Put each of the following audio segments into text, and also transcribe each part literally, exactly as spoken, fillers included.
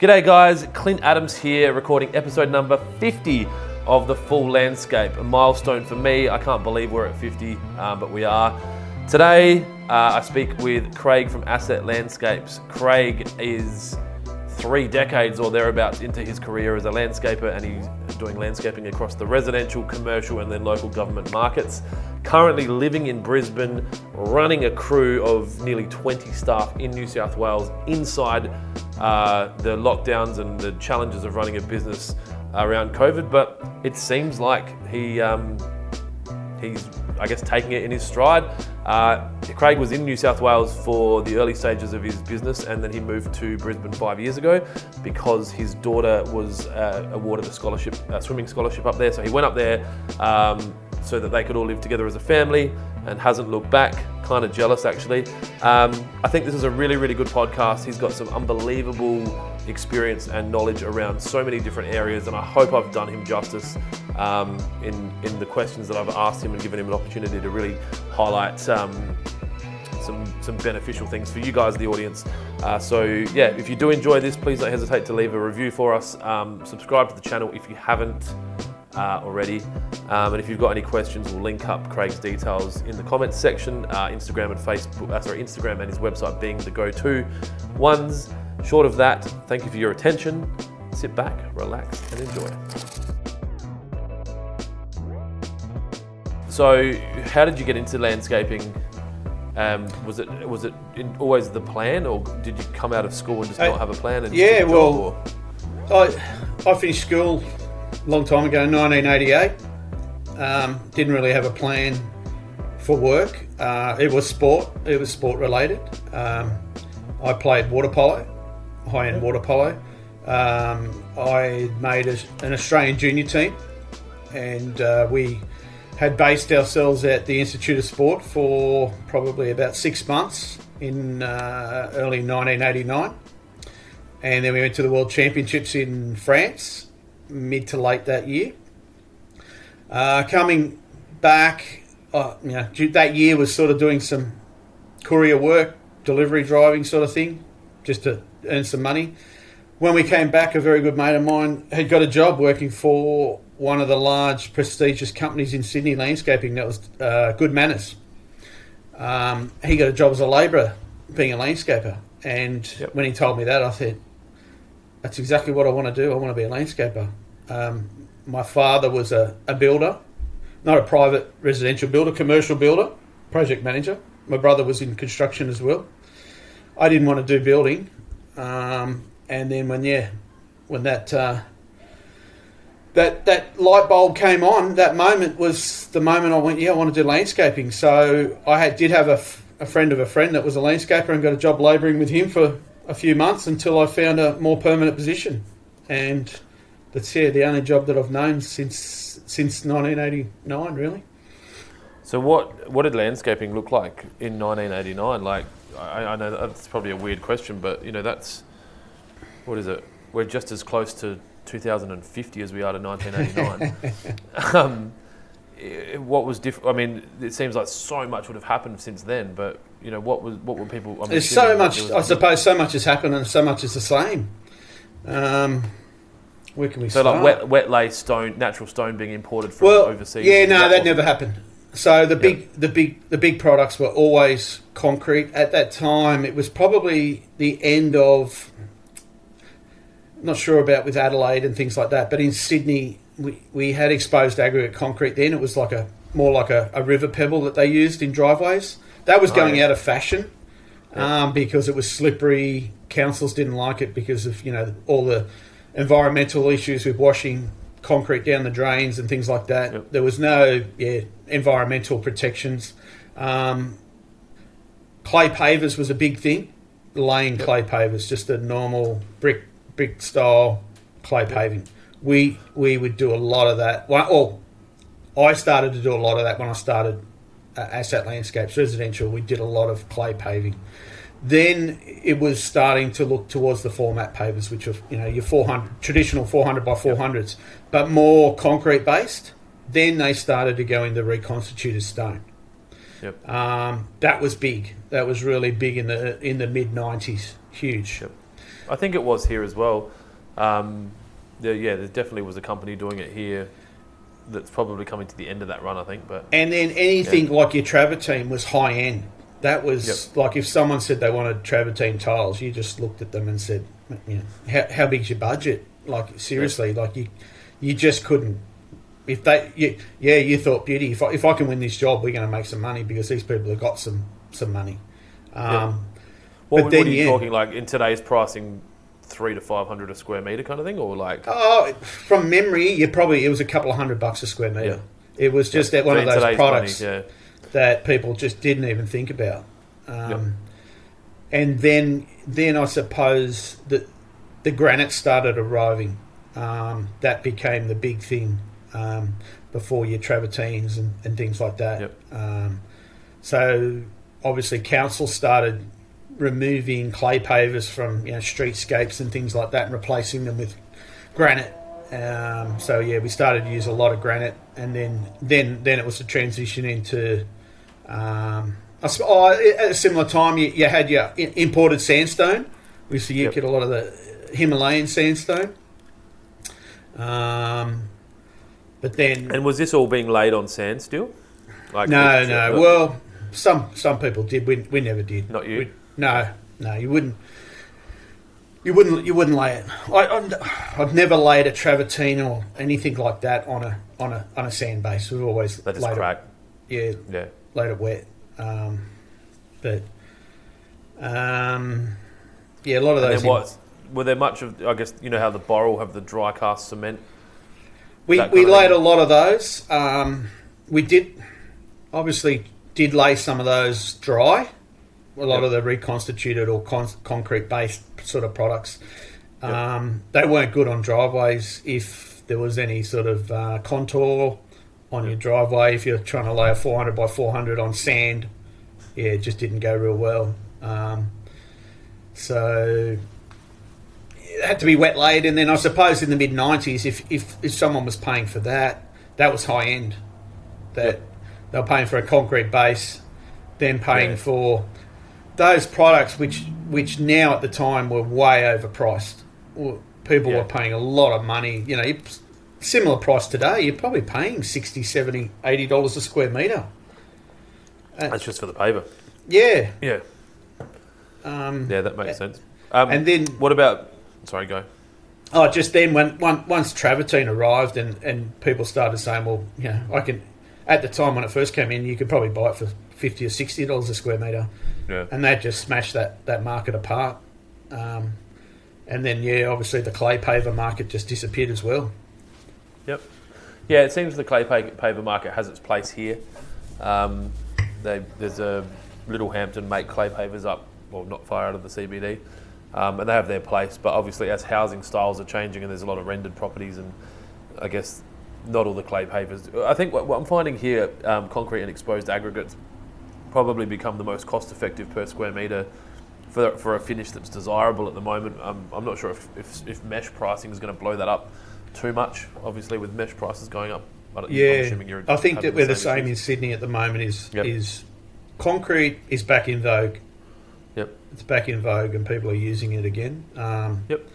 G'day guys, Clint Adams here, recording episode number fifty of The Full Landscape. A milestone for me. I can't believe we're at fifty, um, but we are. Today, uh, I speak with Craig from Asset Landscapes. Craig is three decades or thereabouts into his career as a landscaper, and he's doing landscaping across the residential, commercial, and then local government markets. Currently living in Brisbane, running a crew of nearly twenty staff in New South Wales inside uh, the lockdowns and the challenges of running a business around COVID. But it seems like he um, he's, I guess, taking it in his stride. Uh, Craig was in New South Wales for the early stages of his business, and then he moved to Brisbane five years ago because his daughter was uh, awarded a scholarship, a swimming scholarship up there. So he went up there um, so that they could all live together as a family, and hasn't looked back. Kind of jealous, actually. Um, I think this is a really, really good podcast. He's got some unbelievable experience and knowledge around so many different areas, and I hope I've done him justice um, in, in the questions that I've asked him and given him an opportunity to really highlight um, some, some beneficial things for you guys, the audience. Uh, so yeah, if you do enjoy this, please don't hesitate to leave a review for us. Um, subscribe to the channel if you haven't uh, already. Um, and if you've got any questions, we'll link up Craig's details in the comments section. Uh, Instagram and Facebook, uh, sorry, Instagram and his website being the go-to ones. Short of that, thank you for your attention. Sit back, relax, and enjoy. So, how did you get into landscaping? Um, was it was it in, always the plan, or did you come out of school and just uh, not have a plan? And yeah, just well, I I finished school a long time ago, nineteen eighty-eight. Um, didn't really have a plan for work. Uh, it was sport. It was sport related. Um, I played water polo, high-end water polo. Um, I made a, an Australian junior team, and uh, we had based ourselves at the Institute of Sport for probably about six months in uh, early nineteen eighty-nine. And then we went to the World Championships in France, mid to late that year. Uh, coming back, uh, you know, that year was sort of doing some courier work, delivery driving sort of thing, just to earn some money. When we came back, a very good mate of mine had got a job working for one of the large, prestigious companies in Sydney, landscaping. That was uh, Good Manners. Um, he got a job as a labourer, being a landscaper. And yep. When he told me that, I said, that's exactly what I want to do. I want to be a landscaper. Um, my father was a, a builder, not a private residential builder, commercial builder, project manager. My brother was in construction as well. I didn't want to do building. Um, and then when, yeah, when that... Uh, That that light bulb came on, that moment was the moment I went, yeah, I want to do landscaping. So I had, did have a, a friend of a friend that was a landscaper and got a job labouring with him for a few months until I found a more permanent position. And that's, yeah, the only job that I've known since since nineteen eighty-nine, really. So what what did landscaping look like in nineteen eighty-nine? Like, I, I know that's probably a weird question, but, you know, that's, what is it? We're just as close to two thousand fifty as we are to nineteen eighty-nine. um, what was different? I mean, it seems like so much would have happened since then. But you know, what was what were people? I'm There's so much. I suppose so much has happened, and so much is the same. Um, where can we so start? like wet, wet lay stone, natural stone being imported from well, overseas. Yeah, no, that, that never happened. So the big, yep. the big, the big products were always concrete. At that time, it was probably the end of. Not sure about with Adelaide and things like that, but in Sydney we, we had exposed aggregate concrete then. It was like a more like a, a river pebble that they used in driveways. That was going oh, yeah. out of fashion yeah. um, because it was slippery. Councils didn't like it because of, you know, all the environmental issues with washing concrete down the drains and things like that. Yep. There was no yeah environmental protections. Um, clay pavers was a big thing. Laying yep. clay pavers, just a normal brick. brick style clay paving. We we would do a lot of that. Well, I started to do a lot of that when I started uh, Asset Landscapes Residential. We did a lot of clay paving. Then it was starting to look towards the format pavers, which are, you know, your four hundred traditional four hundred by four hundreds, but more concrete based. Then they started to go into reconstituted stone. Yep. Um, that was big. That was really big in the in the mid nineties. Huge. Yep. I think it was here as well. Um, there, yeah, there definitely was a company doing it here that's probably coming to the end of that run, I think. But And then anything yeah. like your travertine was high end. That was Yep. like if someone said they wanted travertine tiles, you just looked at them and said, you know, how, how big's your budget? Like seriously, yeah. like you, you just couldn't. If they, you, yeah, you thought, beauty. If I, if I can win this job, we're going to make some money because these people have got some some money. Um, yep. What, but what then, are you yeah. talking like in today's pricing? Three to five hundred a square meter kind of thing, or like Oh, from memory, you probably it was a couple of hundred bucks a square meter. Yeah. It was just yeah. one so of those products money, yeah. that people just didn't even think about. Um, yep. And then, then I suppose that the granite started arriving. Um, that became the big thing um, before your travertines and, and things like that. Yep. Um, so obviously, council started removing clay pavers from you know streetscapes and things like that and replacing them with granite. Um, so yeah, we started to use a lot of granite, and then then then it was a transition into. Um, I sp- oh, at a similar time, you, you had your i- imported sandstone. We used to Yep. get a lot of the Himalayan sandstone. Um, but then And was this all being laid on sand still? Like no, the- no. the- Well, some some people did. We we never did. Not you? We, no, no. You wouldn't. You wouldn't. You wouldn't lay it. I, I'm, I've never laid a travertine or anything like that on a on a on a sand base. We've always They just laid crack. it. Yeah, Yeah. laid it wet. Um, but um, yeah, a lot of And those. then what? Were there much of? I guess you know how the Boral have the dry cast cement. We that we kind of laid thing? a lot of those. Um, we did obviously did lay some of those dry. A lot Yep. of the reconstituted or con- concrete based sort of products. Yep. Um, they weren't good on driveways if there was any sort of uh, contour on Yep. your driveway. If you're trying to lay a four hundred by four hundred on sand, yeah, it just didn't go real well. Um, so it had to be wet laid, and then I suppose in the mid nineties, if, if if someone was paying for that, that was high end. That Yep. they were paying for a concrete base, then paying Yeah. for those products which which now at the time were way overpriced. Well, people Yeah. were paying a lot of money. You know, you- similar price today, you're probably paying sixty, seventy, eighty dollars a square metre. That's just for the paver. Yeah. Yeah. Um, Yeah, that makes sense. Um, and then what about? Sorry, go. Oh, just then when one, once travertine arrived and, and people started saying, well, you know, I can. At the time when it first came in, you could probably buy it for fifty or sixty dollars a square metre, Yeah. and that just smashed that, that market apart. Um, and then yeah, obviously the clay paver market just disappeared as well. Yep. Yeah, it seems the clay pa- paver market has its place here. Um, they, there's a Littlehampton make clay pavers up, well, not far out of the C B D, um, and they have their place. But obviously, as housing styles are changing and there's a lot of rendered properties, and I guess not all the clay pavers. I think what, what I'm finding here, um, concrete and exposed aggregates probably become the most cost-effective per square metre for for a finish that's desirable at the moment. Um, I'm not sure if, if, if mesh pricing is going to blow that up too much. Obviously, with mesh prices going up, but I'm Yeah, assuming you're I think having that we're the same same in issues. Sydney at the moment. Is Yep. is concrete is back in vogue. Yep. It's back in vogue, and people are using it again. Um, Yep.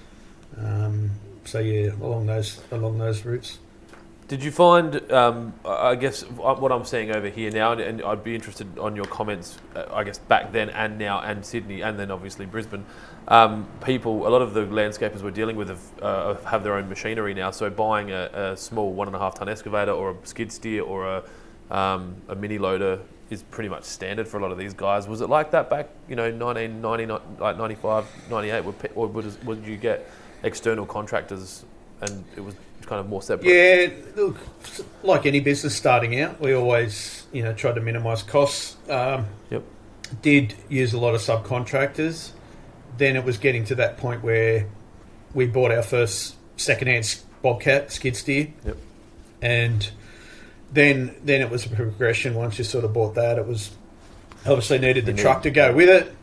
Um, so yeah, along those along those routes. Did you find, um, I guess, what I'm seeing over here now, and- and I'd be interested on your comments, uh, I guess, back then and now, and Sydney, and then obviously Brisbane. Um, people, a lot of the landscapers we're dealing with have, uh, have their own machinery now, so buying a, a small one and a half ton excavator or a skid steer or a, um, a mini loader is pretty much standard for a lot of these guys. Was it like that back, you know, nineteen ninety, like ninety-five, ninety-eight, or would, would you get external contractors and it was kind of more separate? Yeah, look, like any business starting out, we always you know tried to minimise costs. Um, Yep. Did use a lot of subcontractors. Then it was getting to that point where we bought our first second-hand Bobcat skid steer. Yep. And then then it was a progression. Once you sort of bought that, it was obviously needed the You truck need- to go with it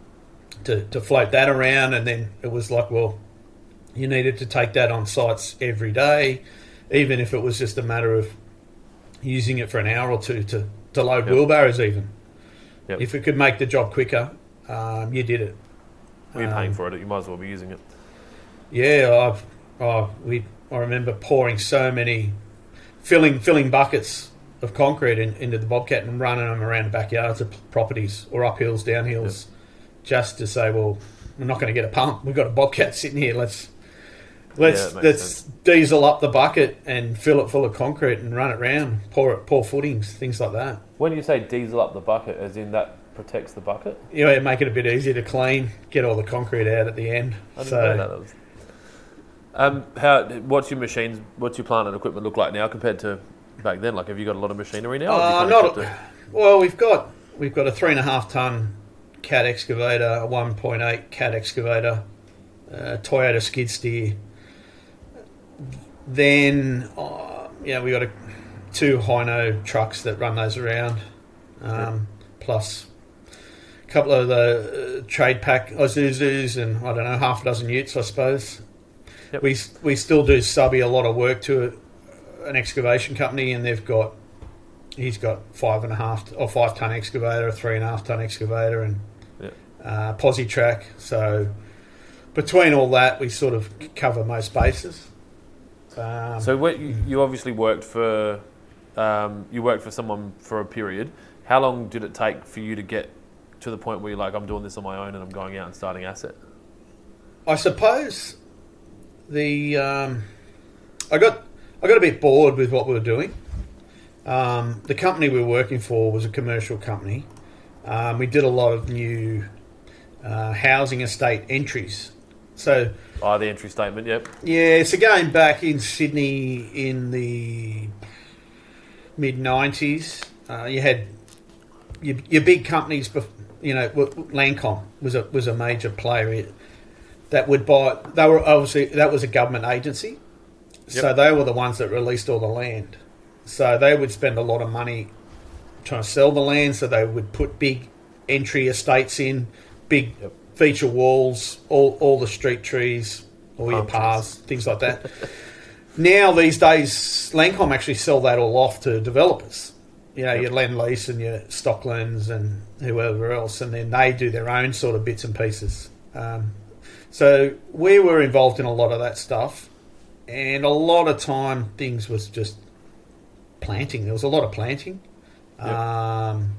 to, to float that around. And then it was like, well, you needed to take that on sites every day, even if it was just a matter of using it for an hour or two to, to load Yep. wheelbarrows even. Yep. If it could make the job quicker, um, you did it. Well, you're paying Um, for it, you might as well be using it. Yeah, I've, oh, we, I remember pouring so many, filling filling buckets of concrete in, into the Bobcat and running them around the backyards of properties or up hills, down hills, yep. just to say, well, we're not going to get a pump. We've got a Bobcat sitting here. Let's let's yeah, let's sense. diesel up the bucket and fill it full of concrete and run it round, pour it, pour footings, things like that. When you say diesel up the bucket, as in that protects the bucket? Yeah, make it a bit easier to clean, get all the concrete out at the end. I didn't so, know that. that was... Um, how? What's your machines? What's your plant and equipment look like now compared to back then? Like, have you got a lot of machinery now? Uh, not. A, well, we've got we've got a three and a half ton Cat excavator, a one point eight Cat excavator, a Toyota skid steer. Then, uh, yeah, we got a, two Hino trucks that run those around, um, yeah. plus a couple of the uh, trade pack Isuzus and I don't know half a dozen utes, I suppose. Yep. We we still do subby a lot of work to a, an excavation company, and they've got he's got five and a half or five ton excavator, a three and a half ton excavator, and yep. uh, posi track. So between all that, we sort of cover most bases. Um, so what, you, you obviously worked for um, you worked for someone for a period. How long did it take for you to get to the point where you're like, I'm doing this on my own and I'm going out and starting Asset? I suppose. The um, I got I got a bit bored with what we were doing. Um, the company we were working for was a commercial company. Um, we did a lot of new uh, housing estate entries. So, oh, the entry statement, yep. Yeah, so going back in Sydney in the mid nineties, uh, you had your, your big companies. You know, Landcom was a was a major player. That would buy. They were obviously that was a government agency, yep. so they were the ones that released all the land. So they would spend a lot of money trying to sell the land. So they would put big entry estates in, big yep. feature walls, all all the street trees, all Palm your paths, trees. Things like that. Now these days, Landcom actually sell that all off to developers. You know, yep. your Lend-Lease and your Stocklands and whoever else, and then they do their own sort of bits and pieces. Um, So we were involved in a lot of that stuff, and a lot of time things was just planting. There was a lot of planting, yep. um,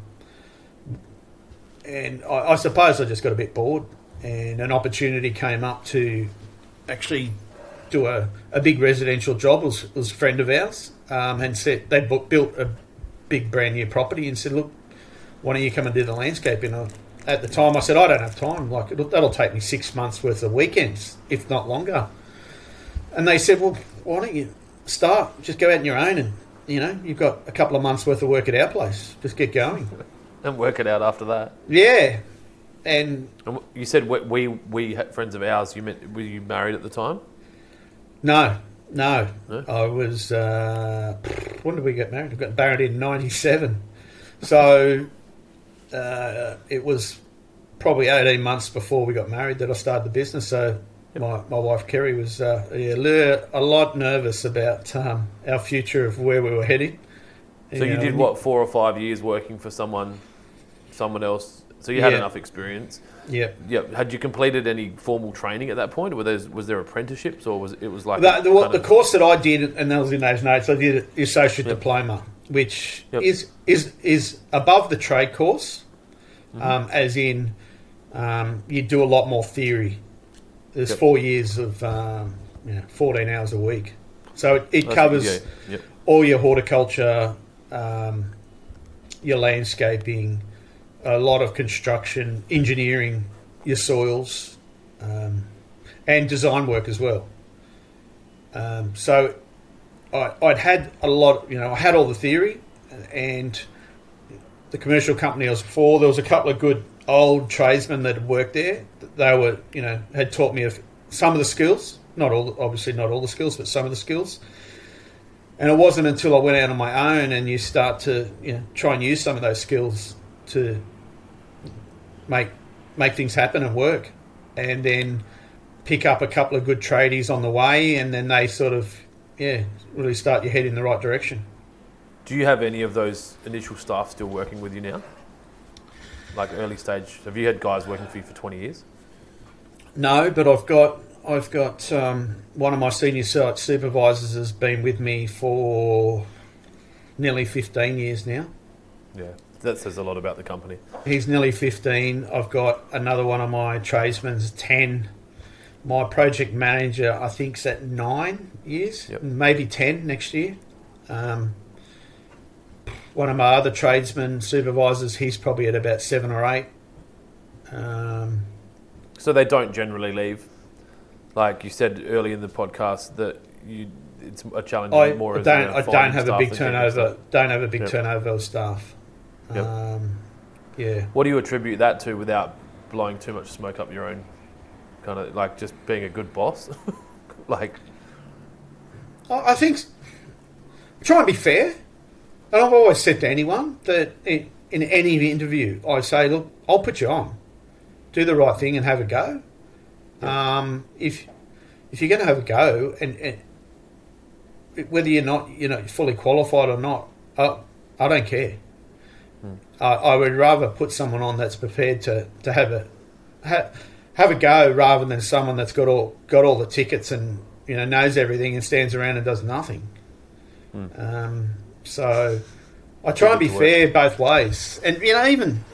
and I, I suppose I just got a bit bored, and an opportunity came up to actually do a, a big residential job. It was, it was a friend of ours, um, and said they built a big brand new property, and said, "Look, why don't you come and do the landscaping?" I, At the time, I said, I don't have time. Like it'll, that'll take me six months worth of weekends, if not longer. And they said, well, why don't you start? Just go out on your own, and you know you've got a couple of months worth of work at our place. Just get going and work it out after that. Yeah, and, and you said we we, we had friends of ours. You meant were you married at the time? No, no. no? I was. Uh, when did we get married? I got married in ninety-seven. So. Uh, it was probably eighteen months before we got married that I started the business. So yep. my, my wife Kerry was uh, yeah, a lot nervous about um, our future of where we were heading. So you, you know, did what four or five years working for someone, someone else. So you had yeah. enough experience. Yeah. Yeah. Had you completed any formal training at that point, or were there, was there apprenticeships, or was it was like the, the, the course that I did, and that was in those notes. I did the associate yep. diploma, which yep. is is is above the trade course. Mm-hmm. Um, as in, um, you do a lot more theory. There's yep. four years of um, you know, fourteen hours a week, so it, it covers yep. all your horticulture, um, your landscaping, a lot of construction, engineering, your soils, um, and design work as well. Um, so I, I'd had a lot. You know, I had all the theory and. The commercial company I was for, there was a couple of good old tradesmen that had worked there. They were, you know, had taught me some of the skills, not all, obviously not all the skills, but some of the skills. And it wasn't until I went out on my own and you start to, you know, try and use some of those skills to make make things happen and work, and then pick up a couple of good tradies on the way, and then they sort of, yeah, really start your head in the right direction. Do you have any of those initial staff still working with you now? Like early stage, have you had guys working for you for twenty years? No, but I've got I've got um, one of my senior site supervisors has been with me for nearly fifteen years now. Yeah, that says a lot about the company. He's nearly fifteen. I've got another one of my tradesmen's ten. My project manager, I think, is at nine years, yep. maybe ten next year. Um, one of my other tradesmen supervisors, he's probably at about seven or eight. Um, so they don't generally leave. Like you said early in the podcast, that you it's a challenge I more. As don't. a I don't have a big turnover. Stuff. Don't have a big yep. turnover of staff. Yep. Um, yeah. What do you attribute that to, without blowing too much smoke up your own? Kind of like just being a good boss. Like, I think try and be fair. And I've always said to anyone that in, in any interview, I say, look, I'll put you on. Do the right thing and have a go. Yeah. Um, if if you're going to have a go, and, and whether you're not, you know, fully qualified or not, I, I don't care. Hmm. I, I would rather put someone on that's prepared to, to have a have, have a go, rather than someone that's got all got all the tickets and, you know, knows everything and stands around and does nothing. Hmm. Um, so I try and be fair both ways, and you know, even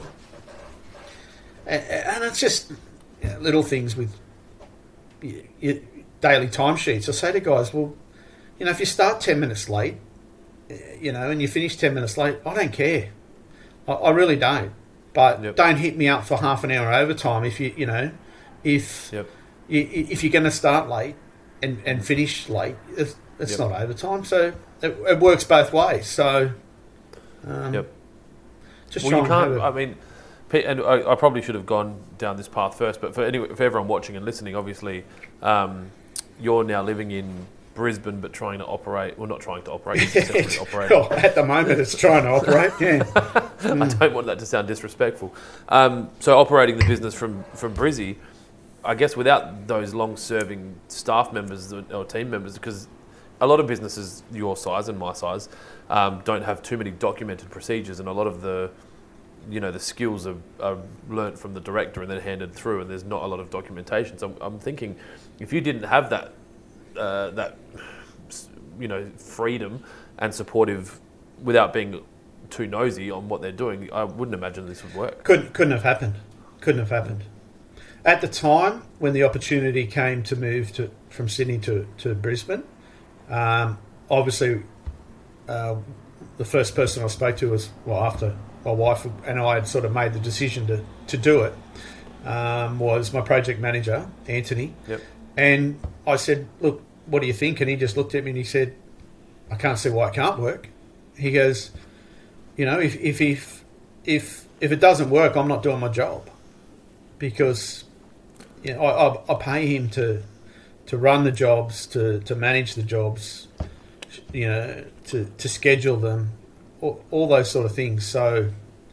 and, and it's just, you know, little things with your, your daily timesheets. I say to guys, well, you know, if you start ten minutes late, you know, and you finish ten minutes late, I don't care. I, I really don't. But yep. don't hit me up for half an hour overtime if you, you know, if yep. you, if you're going to start late and, and finish late, it's, it's yep. not overtime. So it, it works both ways. So, um, yep. Just well, you can't. A, I mean, and I, I probably should have gone down this path first. But for any, for everyone watching and listening, obviously, um, you're now living in Brisbane, but trying to operate. Well, not trying to operate. Successfully operate. Well, at the moment, it's trying to operate. Yeah. I don't want that to sound disrespectful. Um, so operating the business from from Brizzy, I guess without those long-serving staff members or team members, because a lot of businesses your size and my size um, don't have too many documented procedures, and a lot of the, you know, the skills are, are learnt from the director and then handed through, and there's not a lot of documentation. So I'm, I'm thinking, if you didn't have that, uh, that, you know, freedom and supportive, without being too nosy on what they're doing, I wouldn't imagine this would work. Couldn't couldn't have happened. Couldn't have happened. At the time when the opportunity came to move to from Sydney to to Brisbane, um, obviously, uh, the first person I spoke to was, well, after my wife and I had sort of made the decision to to do it, um, was my project manager, Anthony. Yep. And I said, look, what do you think? And he just looked at me and he said, I can't see why it can't work. He goes, you know, if if if if, if it doesn't work, I'm not doing my job, because, you know, I, I, I pay him to to run the jobs, to, to manage the jobs, you know, to, to schedule them, all, all those sort of things. So,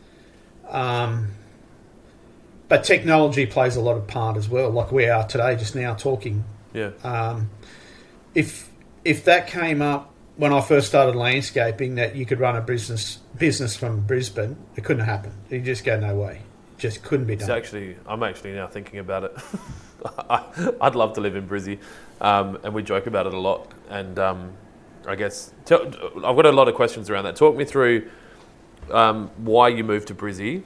um, but technology plays a lot of part as well, like we are today, just now talking. Yeah. Um, if if that came up when I first started landscaping, that you could run a business business from Brisbane, it couldn't happen. You just go, no way. It just couldn't be done. It's actually, I'm actually now thinking about it. I, I'd love to live in Brizzy, um, and we joke about it a lot. And um, I guess t- I've got a lot of questions around that. Talk me through um, why you moved to Brizzy,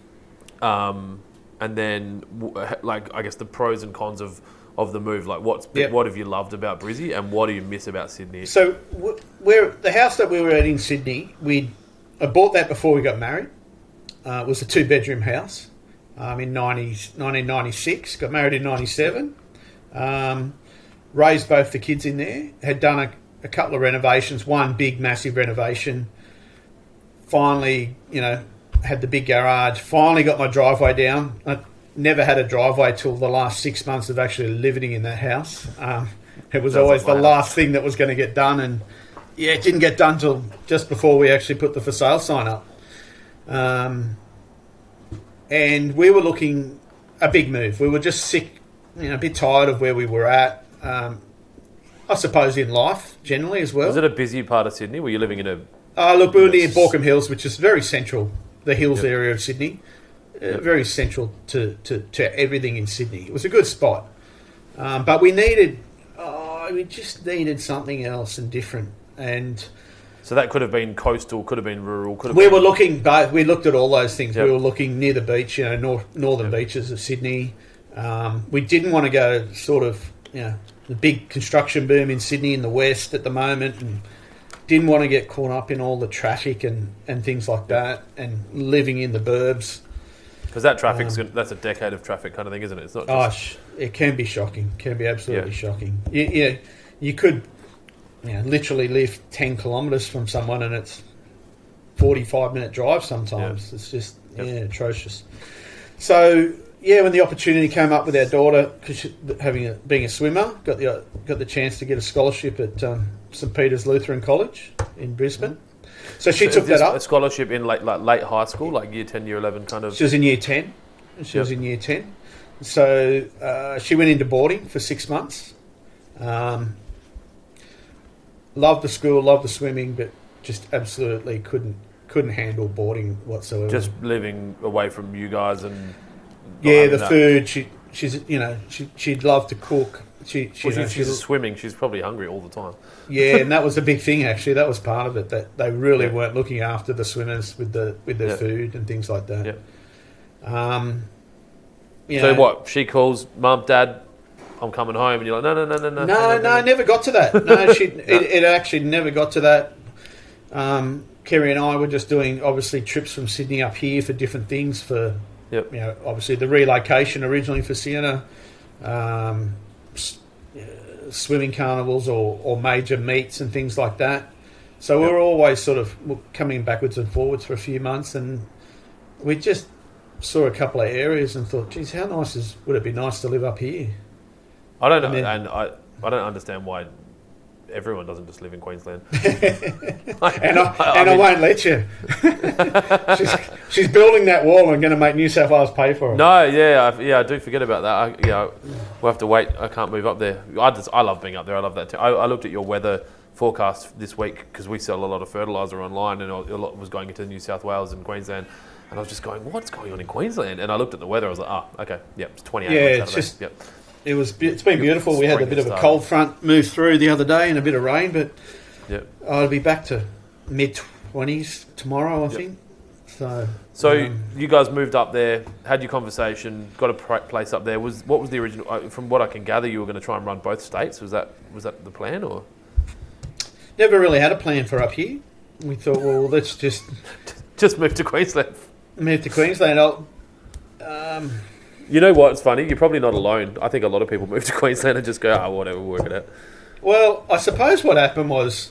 um, and then like I guess the pros and cons of. Of the move, like what's yep. what have you loved about Brizzy, and what do you miss about Sydney? So, we're the house that we were at in Sydney. We I bought that before we got married. Uh, it was a two bedroom house um, in nineteen ninety-six. Got married in ninety-seven. Um, raised both the kids in there. Had done a, a couple of renovations. One big, massive renovation. Finally, you know, had the big garage. Finally, got my driveway down. I, Never had a driveway till the last six months of actually living in that house. Um, it was always the last thing that was going to get done, and yeah, it didn't get done till just before we actually put the for sale sign up. Um, and we were looking a big move. We were just sick, you know, a bit tired of where we were at. Um, I suppose in life generally as well. Was it a busy part of Sydney? Were you living in a? Oh, uh, look, we were near Borkham Hills, which is very central, the hills yep. area of Sydney. Uh, yep. Very central to, to, to everything in Sydney. It was a good spot. Um, but we needed, oh, we just needed something else and different. And So that could have been coastal, could have been rural, could have we been... were looking, both. We looked at all those things. Yep. We were looking near the beach, you know, north, northern Yep. beaches of Sydney. Um, we didn't want to go sort of, you know, the big construction boom in Sydney in the west at the moment, and didn't want to get caught up in all the traffic and, and things like that, and living in the burbs. Because that traffic's Um, gonna, that's a decade of traffic kind of thing, isn't it? It's not Oh, just... sh- it can be shocking. Can be absolutely Yeah. shocking. You, you, know, you could, you know, literally live ten kilometres from someone, and it's forty-five minute drive sometimes. Yeah. It's just Yep. yeah, atrocious. So yeah, when the opportunity came up with our daughter, because having a, being a swimmer, got the got the chance to get a scholarship at um, St Peter's Lutheran College in Brisbane. So she So took is this that up. a scholarship in like, like late high school, like year ten, year eleven kind of... She was in year ten. She Yep. was in year ten. So uh, she went into boarding for six months. Um, loved the school, loved the swimming, but just absolutely couldn't couldn't handle boarding whatsoever. Just living away from you guys and... not yeah, having the that- food. She she's you know she she'd love to cook. She, she Well, you know, she's, she's she's- swimming, she's probably hungry all the time. yeah, and that was a big thing actually. That was part of it, that they really Yeah. weren't looking after the swimmers with the with their Yeah. food and things like that. Yeah. Um, you So know, what? She calls, Mum, Dad, I'm coming home, and you're like, no, no, no, no, no. No, hang on, no, hang on." never got to that. No, she, it, it actually never got to that. Um, Kerry and I were just doing, obviously, trips from Sydney up here for different things. For, Yep. you know, obviously the relocation originally for Sienna, um, s- uh, swimming carnivals or, or major meets and things like that. So we Yep. were always sort of coming backwards and forwards for a few months, and we just saw a couple of areas and thought, geez, how nice is, would it be nice to live up here? I don't know, And and, then- I, I don't understand why everyone doesn't just live in Queensland. And I, and I, mean, won't let you. she's, she's building that wall and going to make New South Wales pay for it. No, yeah, I, yeah, I do forget about that. I, you know, we'll have to wait. I can't move up there. I just, I love being up there. I love that too. I, I looked at your weather forecast this week because we sell a lot of fertiliser online, and a lot was going into New South Wales and Queensland. And I was just going, what's going on in Queensland? And I looked at the weather. I was like, oh, okay, yep, it's twenty-eight. Yeah, on it's Saturday. just- yep. It was. be- It's been beautiful. We had a Spring bit of a started. cold front move through the other day and a bit of rain, but Yep. I'll be back to mid twenties tomorrow, I Yep. think. So, So um, you guys moved up there, had your conversation, got a pr- place up there. Was what was the original? uh, From what I can gather, you were going to try and run both states. Was that was that the plan, or never really had a plan for up here. We thought, well, let's just just move to Queensland? move to Queensland. I'll, um, You know what's funny? You're probably not alone. I think a lot of people move to Queensland and just go, oh, whatever, we'll work it out. Well, I suppose what happened was,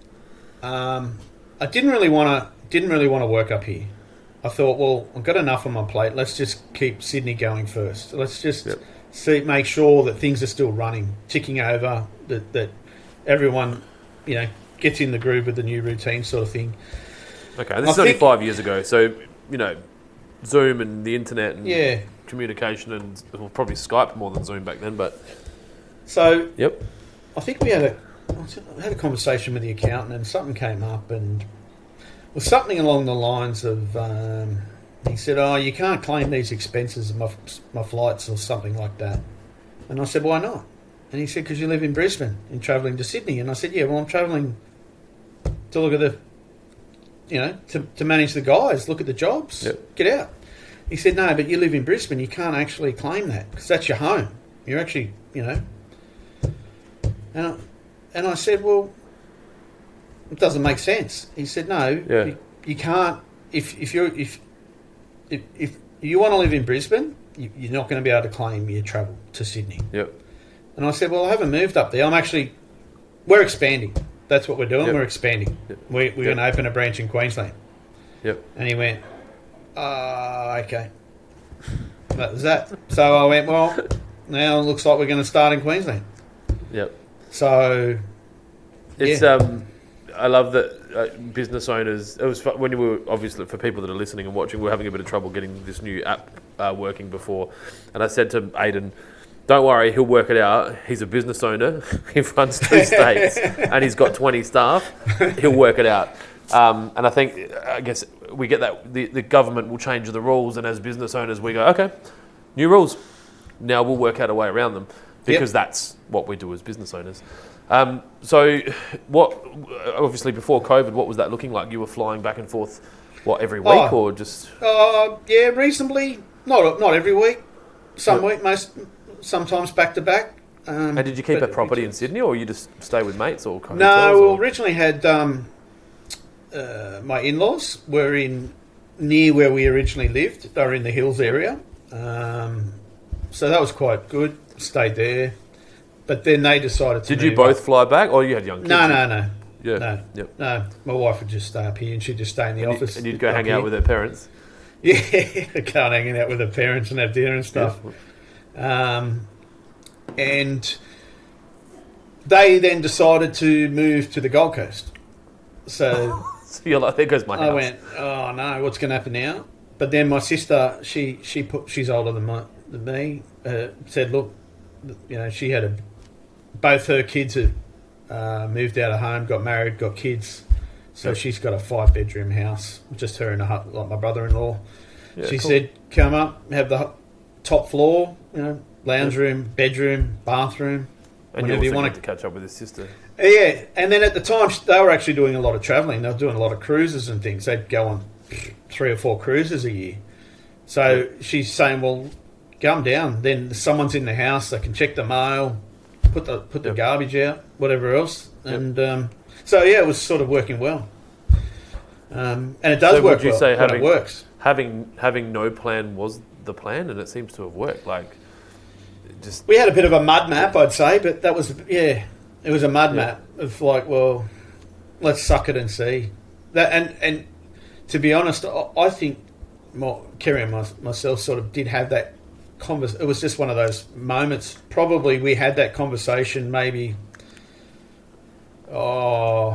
um, I didn't really want to didn't really want to work up here. I thought, well, I've got enough on my plate. Let's just keep Sydney going first. Let's just Yep. see, make sure that things are still running, ticking over, that that everyone, you know, gets in the groove with the new routine, sort of thing. Okay, this I is only think- five years ago, so you know, Zoom and the internet and Yeah. communication and well, probably Skype more than Zoom back then. But So yep, I think we had a I had a conversation with the accountant, and something came up, and it was something along the lines of um, he said, "Oh, you can't claim these expenses of my my flights or something like that." And I said, "Why not?" And he said, "Because you live in Brisbane and travelling to Sydney." And I said, "Yeah, well, I'm travelling to look at the, you know, to, to manage the guys, look at the jobs, Yep. get out." He said, "No, but you live in Brisbane. You can't actually claim that because that's your home. You're actually, you know." And I, and I said, "Well, it doesn't make sense." He said, "No, Yeah. you, you can't. If if you're if if, if you want to live in Brisbane, you, you're not going to be able to claim your travel to Sydney." yep, And I said, "Well, I haven't moved up there. I'm actually, we're expanding. That's what we're doing. Yep. We're expanding. Yep. We, we're Yep. going to open a branch in Queensland." yep. And he went, "Ah, okay." That was that. So I went, "Well, now it looks like we're going to start in Queensland." Yep. So It's Yeah. um, I love that uh, business owners. It was fu- when we were obviously for people that are listening and watching, we we're having a bit of trouble getting this new app uh, working before, and I said to Aidan, "Don't worry, he'll work it out. He's a business owner. He runs two states, and he's got twenty staff. He'll work it out." Um, and I think, I guess we get that the, the government will change the rules, and as business owners, we go, "Okay, new rules. Now we'll work out a way around them." because yep. that's what we do as business owners. Um, so, what? Obviously, before COVID, what was that looking like? You were flying back and forth, what, every week, oh, or just? Uh, yeah, reasonably. Not not every week. Some yep. week, most sometimes back to back. Um, and did you keep a property in Sydney, or you just stay with mates, or hotels, no? We or? originally had um, uh, my in-laws were in near where we originally lived. They were in the hills area, um, so that was quite good. Stayed there, but then they decided to. Did you both up. fly back, or you had young kids? No, no, no. Yeah. No, yep. no. My wife would just stay up here, and she'd just stay in the and office. You, and you'd go hang here. out with her parents. Yeah, go and hanging out with her parents and have dinner and stuff. Yeah. Um, and they then decided to move to the Gold Coast. So, so you're like, there goes my house. I went, oh no, what's going to happen now? But then my sister, she she put, she's older than my than me, uh, said, look, you know, she had a both her kids had uh, moved out of home, got married, got kids. So yep. she's got a five bedroom house, just her and a hut, like my brother in law. Yeah, she cool. said, come up, have the top floor, you know, lounge yep. room, bedroom, bathroom. And you also you want to catch up with his sister. Yeah, and then at the time they were actually doing a lot of travelling. They were doing a lot of cruises and things. They'd go on three or four cruises a year. So yep. she's saying, well, come down. Then someone's in the house. They can check the mail, put the put the yep. garbage out, whatever else, yep. and. Um, So yeah, it was sort of working well, um, and it does so work would you well say when having, it works. Having having no plan was the plan, and it seems to have worked. Like, just we had a bit of a mud map, I'd say, but that was yeah, it was a mud yeah. map of like, well, let's suck it and see that. And and to be honest, I think more, Kerry and my, myself sort of did have that convers. It was just one of those moments. Probably we had that conversation maybe. Oh,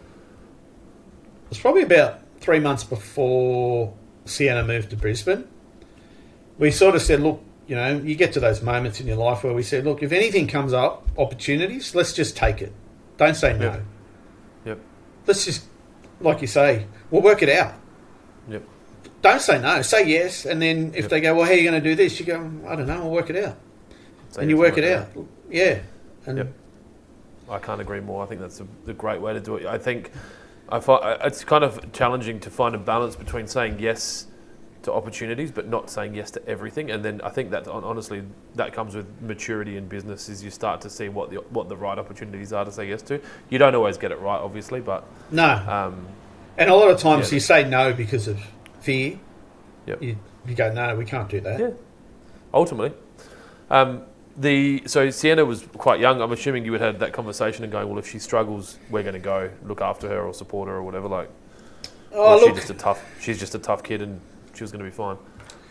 it was probably about three months before Sienna moved to Brisbane. We sort of said, look, you know, you get to those moments in your life where we said, look, if anything comes up, opportunities, let's just take it. Don't say no. Yep. yep. Let's just, like you say, we'll work it out. Yep. Don't say no. Say yes. And then if yep. they go, well, how are you going to do this? You go, I don't know, I'll work it out. Say and you work it out. out. Yeah. And yep. I can't agree more. I think that's a, a great way to do it. I think I find, it's kind of challenging to find a balance between saying yes to opportunities but not saying yes to everything. And then I think that honestly that comes with maturity in business, is you start to see what the what the right opportunities are to say yes to. You don't always get it right, obviously, but no. Um, and a lot of times yeah. you say no because of fear. Yep. You, you go, no, we can't do that. Yeah. Ultimately. Um, The so Sienna was quite young. I'm assuming you would have had that conversation and going, well, if she struggles, we're going to go look after her or support her or whatever. Like, oh, look, she's just a tough. She's just a tough kid, and she was going to be fine.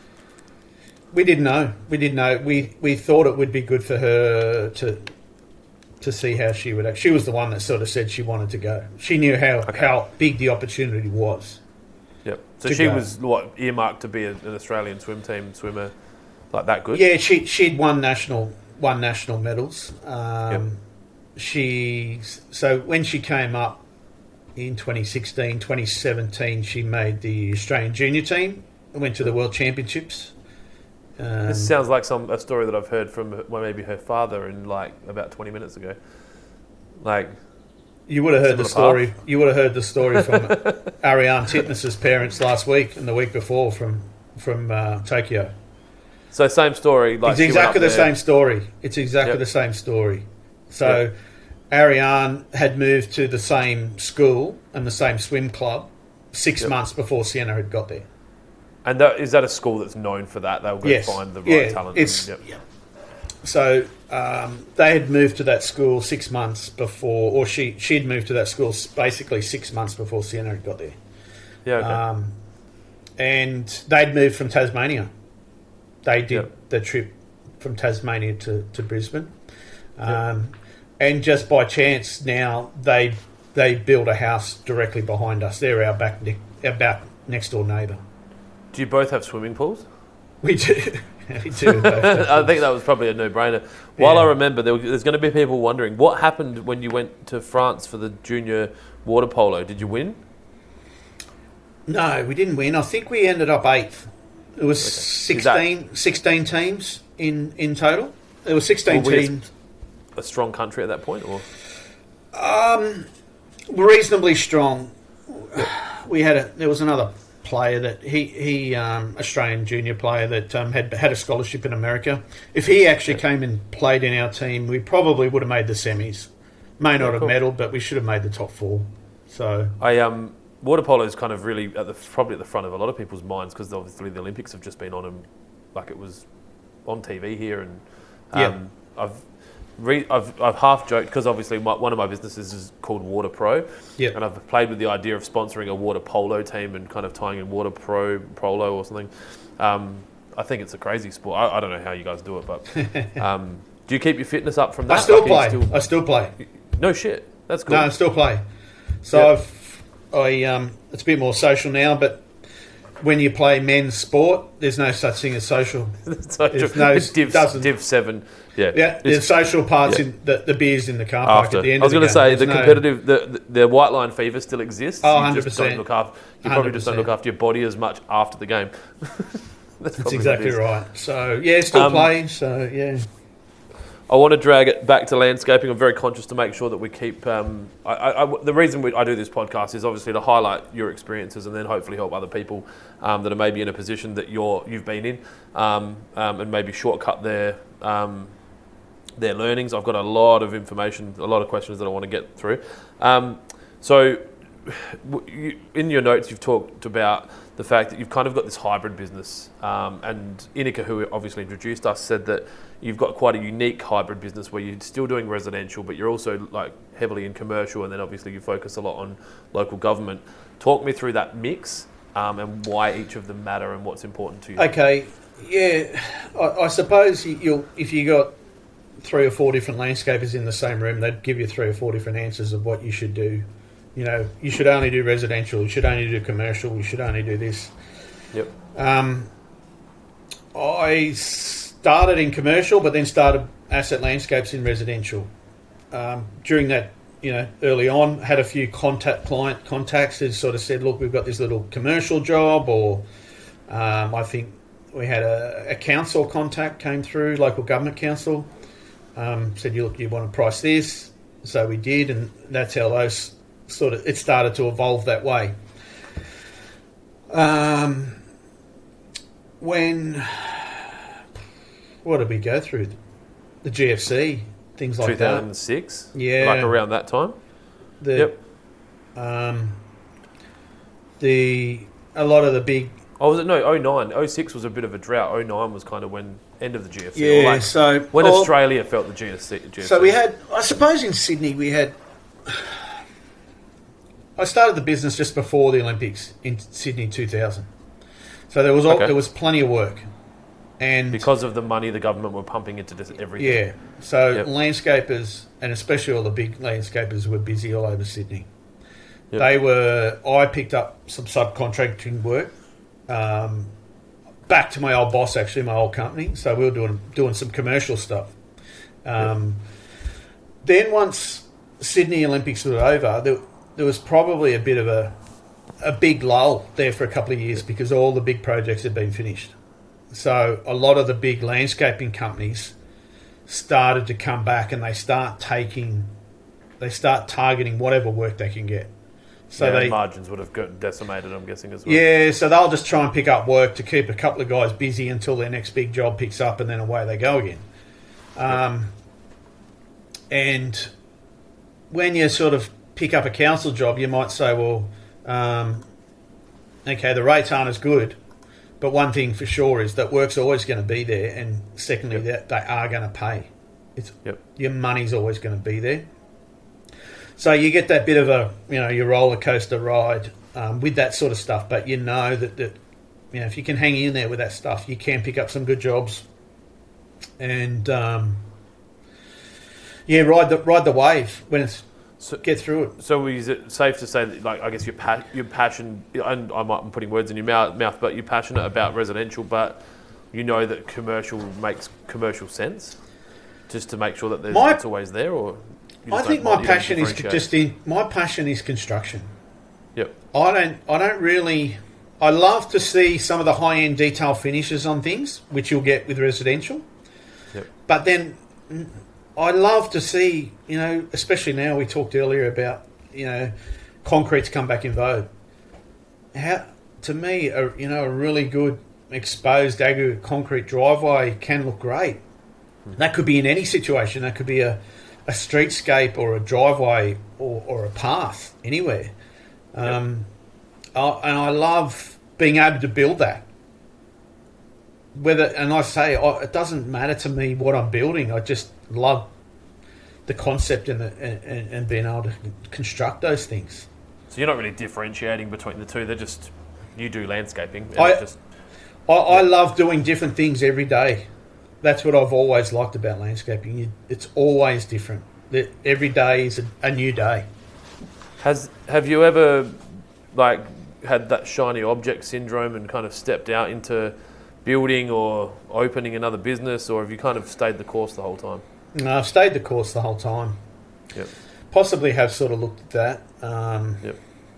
We didn't know. We didn't know. We we thought it would be good for her to to see how she would act. She was the one that sort of said she wanted to go. She knew how okay. how big the opportunity was. Yep. So she go. was what earmarked to be a, an Australian swim team swimmer. Like that good? Yeah, she she'd won national won national medals. Um, yep. She so when she came up in twenty sixteen, twenty seventeen, she made the Australian junior team and went to the World Championships. Um, this sounds like some a story that I've heard from her, well, maybe her father in like about twenty minutes ago. Like you would have heard the story. Path. You would have heard the story from Ariane Titmus's parents last week and the week before from from uh, Tokyo. So same story. Like it's exactly the same story. It's exactly yep. the same story. So yep. Ariane had moved to the same school and the same swim club six yep. months before Sienna had got there. And that, is that a school that's known for that? They'll go yes. find the right yeah, talent. It's, and, yep. So um, they had moved to that school six months before, or she she'd moved to that school basically six months before Sienna had got there. Yeah. Okay. Um, and they'd moved from Tasmania. They did yep. the trip from Tasmania to, to Brisbane. Um, yep. And just by chance now, they they built a house directly behind us. They're our back, ne- our back next door neighbour. Do you both have swimming pools? We do. we do I think that was probably a no-brainer. While yeah. I remember, there, there's going to be people wondering, what happened when you went to France for the junior water polo? Did you win? No, we didn't win. I think we ended up eighth. It was okay. sixteen, that, sixteen teams in, in total. there were sixteen Were we teams. A strong country at that point, or Um, reasonably strong. We had a there was another player that he he um, Australian junior player that um, had had a scholarship in America. If he actually came and played in our team, we probably would have made the semis. May not Yeah, have cool. medalled, but we should have made the top four. So I um water polo is kind of really at the probably at the front of a lot of people's minds because obviously the Olympics have just been on and like it was on T V here and um, Yeah. I've. Re- I've, I've half joked because obviously my, one of my businesses is called Water Pro, Yep. and I've played with the idea of sponsoring a water polo team and kind of tying in water pro polo or something. Um, I think it's a crazy sport. I, I don't know how you guys do it, but um, do you keep your fitness up from that? I still Like, are you play. still- I still play. no shit. That's cool. No, I still play. So Yep. I've I um it's a bit more social now, but when you play men's sport, there's no such thing as social. so There's no- it's div, doesn't- div seven. Yeah, Yeah, the It's social parts yeah. in the, the beers in the car park after. at the end I was of the going to say game. the There's no- competitive, the, the the white line fever still exists. Oh, you just don't one hundred percent. look after. You probably just don't one hundred percent. look after your body as much after the game. That's, That's probably what exactly it is. right. So yeah, still Um, playing. So yeah, I want to drag it back to landscaping. I'm very conscious to make sure that we keep. Um, I, I, I- the reason we, I do this podcast is obviously to highlight your experiences and then hopefully help other people um, that are maybe in a position that you're you've been in, um, um, and maybe shortcut their um, their learnings. I've got a lot of information, a lot of questions that I want to get through. Um, so, w- you, in your notes, you've talked about the fact that you've kind of got this hybrid business, um, and Inika, who obviously introduced us, said that you've got quite a unique hybrid business where you're still doing residential, but you're also like heavily in commercial, and then obviously you focus a lot on local government. Talk me through that mix um, and why each of them matter and what's important to you. okay, yeah. I, I suppose you- you'll if you got three or four different landscapers in the same room, they'd give you three or four different answers of what you should do. You know, you should only do residential. You should only do commercial. You should only do this. Yep. Um, I started in commercial, but then started asset landscapes in residential. Um, during that, you know, early on, had a few contact client contacts that sort of said, "Look, we've got this little commercial job," or um, I think we had a, a council contact came through, local government council, um, said, "You look, you want to price this," so we did, and that's how those sort of it started to evolve that way. Um, when what did we go through? The G F C, things like two thousand six? Yeah. Like around that time? that. The, Yep. Um, the a lot of the big Oh, was it? No, oh nine. oh six was a bit of a drought. oh nine was kind of when, end of the G F C. yeah. Or like so when well, Australia felt the G F C. G F C. So we had, I suppose, in Sydney we had. I started the business just before the Olympics in Sydney two thousand. So there was all, Okay. there was plenty of work, and Because of the money the government were pumping into just everything. yeah, so Yep. landscapers and especially all the big landscapers were busy all over Sydney. Yep. They were. I picked up some subcontracting work, um, back to my old boss actually, my old company. So we were doing doing some commercial stuff. Um, Then once Sydney Olympics were over, there, there was probably a bit of a a big lull there for a couple of years because all the big projects had been finished. So a lot of the big landscaping companies started to come back and they start taking, they start targeting whatever work they can get. So Yeah, they, margins would have gotten decimated, I'm guessing, as well. yeah, so they'll just try and pick up work to keep a couple of guys busy until their next big job picks up, and then away they go again. Um, and when you sort of pick up a council job, you might say, well, um, okay, the rates aren't as good, but one thing for sure is that work's always going to be there, and secondly, Yep. that they are going to pay. It's Yep. your money's always going to be there. So you get that bit of a, you know, your roller coaster ride um, with that sort of stuff, but you know that, that, you know, if you can hang in there with that stuff, you can pick up some good jobs, and um, yeah, ride the ride the wave when it's So, get through it. so is it safe to say that, like, I guess your pa- your passion, and I might be putting words in your mouth, mouth, but you're passionate about residential, but you know that commercial makes commercial sense, just to make sure that there's, My- it's always there, or you I just think don't- my you don't passion is differentiate? just in my passion is construction. Yep. I don't I don't really I love to see some of the high end detail finishes on things, which you'll get with residential. Yep. But then I love to see, you know, especially now we talked earlier about, you know, concrete's come back in vogue. How, to me, a, you know, a really good exposed aggregate concrete driveway can look great. Mm. That could be in any situation. That could be a, a streetscape or a driveway or, or a path anywhere. Um, yep. I, and I love being able to build that. Whether, and I say, oh, it doesn't matter to me what I'm building. I just love the concept and, the, and, and being able to construct those things. So you're not really differentiating between the two. They're just, you do landscaping. And I, just, I, I love doing different things every day. That's what I've always liked about landscaping. You, it's always different. Every day is a, a new day. Has have you ever like had that shiny object syndrome and kind of stepped out into building or opening another business, or have you kind of stayed the course the whole time? No, I've stayed the course the whole time. Yep. Possibly have sort of looked at that. Um, yep.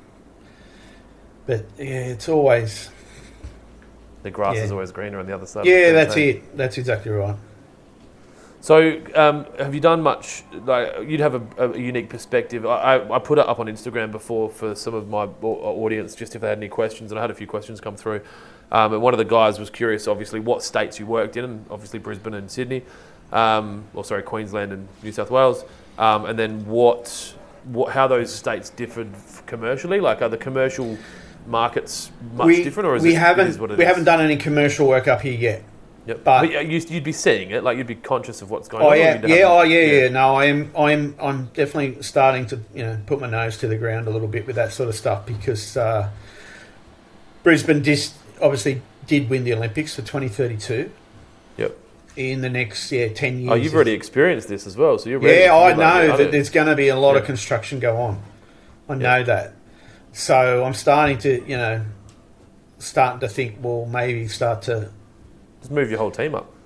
But yeah, it's always... The grass yeah. is always greener on the other side. Yeah, that's it. That's exactly right. So, um, have you done much? Like, you'd have a, a unique perspective. I, I, I put it up on Instagram before for some of my audience, just if they had any questions, and I had a few questions come through. Um, and one of the guys was curious, obviously, what states you worked in, and obviously Brisbane and Sydney, um, or sorry, Queensland and New South Wales, um, and then what, what, how those states differed commercially. Like, are the commercial markets much we, different, or is we it, haven't it is what it we is? haven't done any commercial work up here yet. Yep. But, but you, you'd be seeing it, like you'd be conscious of what's going oh, on. Yeah, yeah, yeah, oh yeah, yeah, yeah. No, I'm, I'm, I'm definitely starting to, you know, put my nose to the ground a little bit with that sort of stuff because uh, Brisbane dis- obviously did win the Olympics for twenty thirty-two. Yep. In the next yeah ten years. Oh, you've already experienced this as well, so you're ready. Yeah, I you're know like, that yeah, there's going to be a lot yeah. of construction go on. I Yeah. know that. So I'm starting to, you know, starting to think, well, maybe start to just move your whole team up.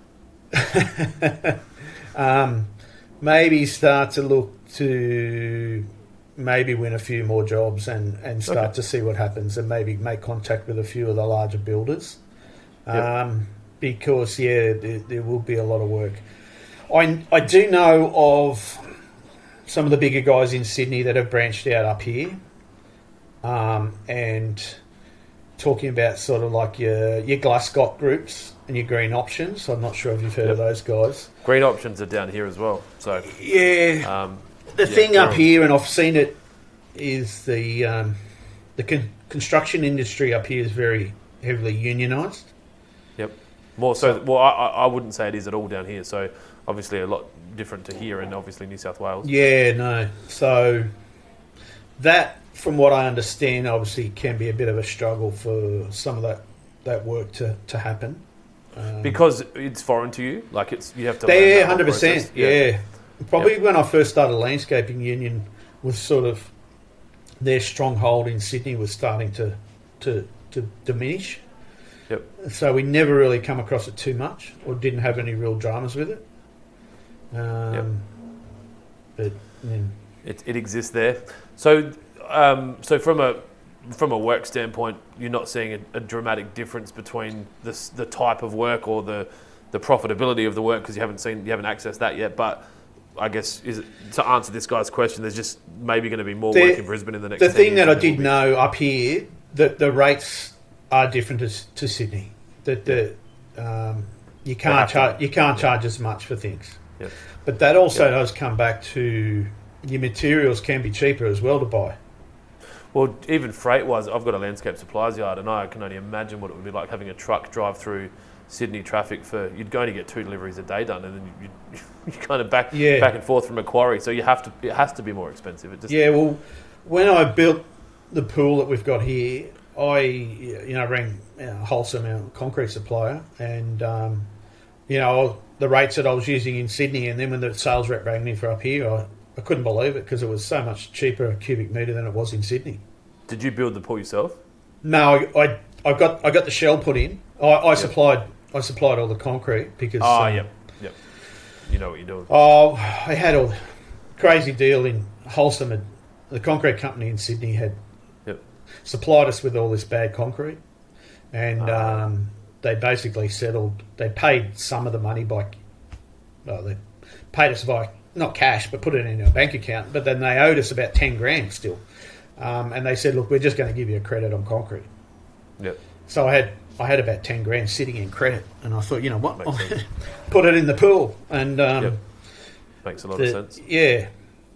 um, maybe start to look to maybe win a few more jobs and, and start Okay. to see what happens and maybe make contact with a few of the larger builders. Yep. Um, because, yeah, there, there will be a lot of work. I, I do know of some of the bigger guys in Sydney that have branched out up here um, and talking about sort of like your, your Glasgow groups and your Green Options. I'm not sure if you've heard Yep. of those guys. Green Options are down here as well. So Yeah. um, The yeah, thing up they're- here, and I've seen it, is the um, the con- construction industry up here is very heavily unionised. Yep. More so. Well, I, I wouldn't say it is at all down here. So obviously a lot different to here, and obviously New South Wales. Yeah, no. So that, from what I understand, obviously can be a bit of a struggle for some of that, that work to, to happen. Um, Because it's foreign to you, like it's you have to. Yeah, learn that whole hundred percent. process. Yeah, probably Yep. when I first started landscaping, Union was sort of their stronghold in Sydney was starting to to, to diminish. Yep. So we never really come across it too much, or didn't have any real dramas with it. Um, Yep. But yeah. It, it exists there. So, um, so from a from a work standpoint, you're not seeing a, a dramatic difference between this, the type of work or the the profitability of the work because you haven't seen you haven't accessed that yet. But I guess is it, to answer this guy's question, there's just maybe going to be more The- work in Brisbane in the next. The ten thing years that I than there did will be. know up here that the rates are different to, to Sydney. That the um, you can't have to- charge you can't yeah. charge as much for things. Yep. But that also Yep. does come back to your materials can be cheaper as well to buy. Well, even freight-wise, I've got a landscape supplies yard, and I can only imagine what it would be like having a truck drive through Sydney traffic for. You'd go only get two deliveries a day done, and then you you, you kind of back Yeah. back and forth from Macquarie. So you have to. It has to be more expensive. It just Yeah, well, when I built the pool that we've got here, I you know rang you know, Wholesome, our concrete supplier, and um, you know the rates that I was using in Sydney, and then when the sales rep rang me for up here, I, I couldn't believe it because it was so much cheaper a cubic metre than it was in Sydney. Did you build the pool yourself? No, I, I, I got I got the shell put in. I, I supplied I supplied all the concrete because. Oh, um, yep, yep. You know what you're doing. Oh, I had a crazy deal in Wholesome. Had, the concrete company in Sydney had Yep. supplied us with all this bad concrete, and Ah. um, they basically settled. They paid some of the money by well, they paid us via, not cash, but put it in our bank account, but then they owed us about ten grand still. Um, and they said, look, we're just going to give you a credit on concrete. Yep. So I had I had about ten grand sitting in credit, and I thought, you know what, put it in the pool. And um, yep. Makes a lot the, of sense. Yeah.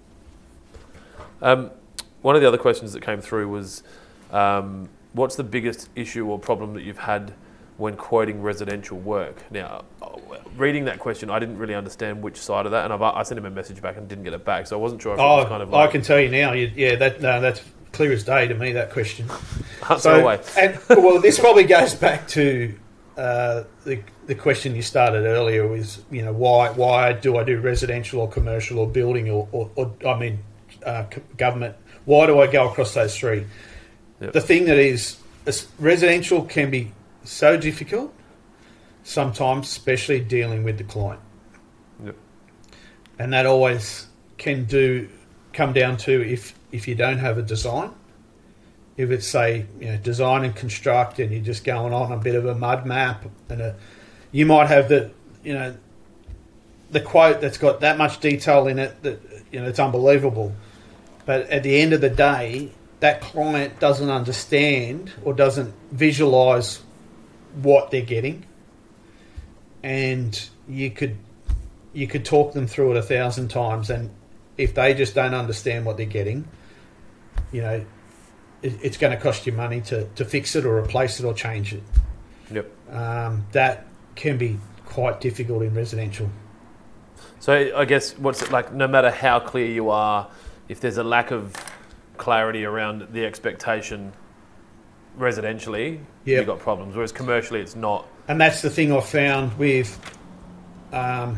Um, one of the other questions that came through was, um, what's the biggest issue or problem that you've had when quoting residential work? Now, reading that question, I didn't really understand which side of that, and I've, I sent him a message back and didn't get it back, so I wasn't sure if oh, it was kind of like... I can tell you now, you, yeah, that no, that's clear as day to me, that question. Answer so, away. And, well, this probably goes back to uh, the the question you started earlier was, you know, why why do I do residential or commercial or building or, or, or I mean, uh, government? Why do I go across those three? Yep. The thing that is, residential can be so difficult sometimes, especially dealing with the client. Yep. And that always can do come down to if if you don't have a design. If it's, say, you know, design and construct, and you're just going on a bit of a mud map, and a, you might have the, you know, the quote that's got that much detail in it that, you know, it's unbelievable. But at the end of the day, that client doesn't understand or doesn't visualise what they're getting, and you could you could talk them through it a thousand times, and if they just don't understand what they're getting, you know, it, it's going to cost you money to, to fix it or replace it or change it. Yep. Um, that can be quite difficult in residential. So I guess what's it like? No matter how clear you are, if there's a lack of clarity around the expectation, residentially, yep. you've got problems. Whereas commercially, it's not. And that's the thing I've found with um,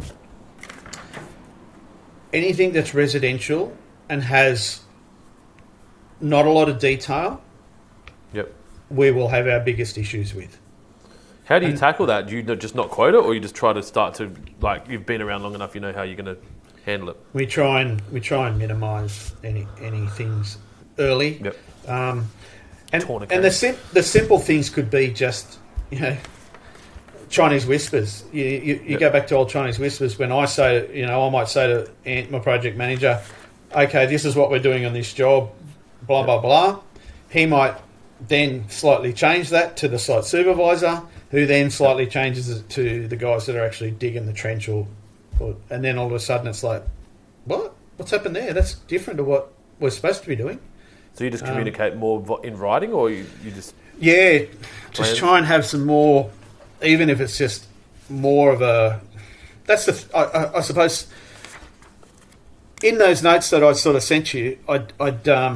anything that's residential and has not a lot of detail. Yep. We will have our biggest issues with. How do you and, tackle that? Do you just not quote it, or you just try to start to, like, you've been around long enough, you know how you're going to handle it? We try and we try and minimise any any things early. Yep. Um, and and the sim- the simple things could be just, you know, Chinese whispers. You you, you yep. go back to old Chinese whispers. When I say, you know, I might say to Ant, my project manager, okay, this is what we're doing on this job, blah yep. blah blah. He might then slightly change that to the site supervisor, who then slightly changes it to the guys that are actually digging the trench, or, or and then all of a sudden it's like, what? What's happened there? That's different to what we're supposed to be doing. So you just communicate um, more in writing, or you, you just... Yeah, just try and have some more, even if it's just more of a... That's the... I, I, I suppose in those notes that I sort of sent you, I'd, I'd um,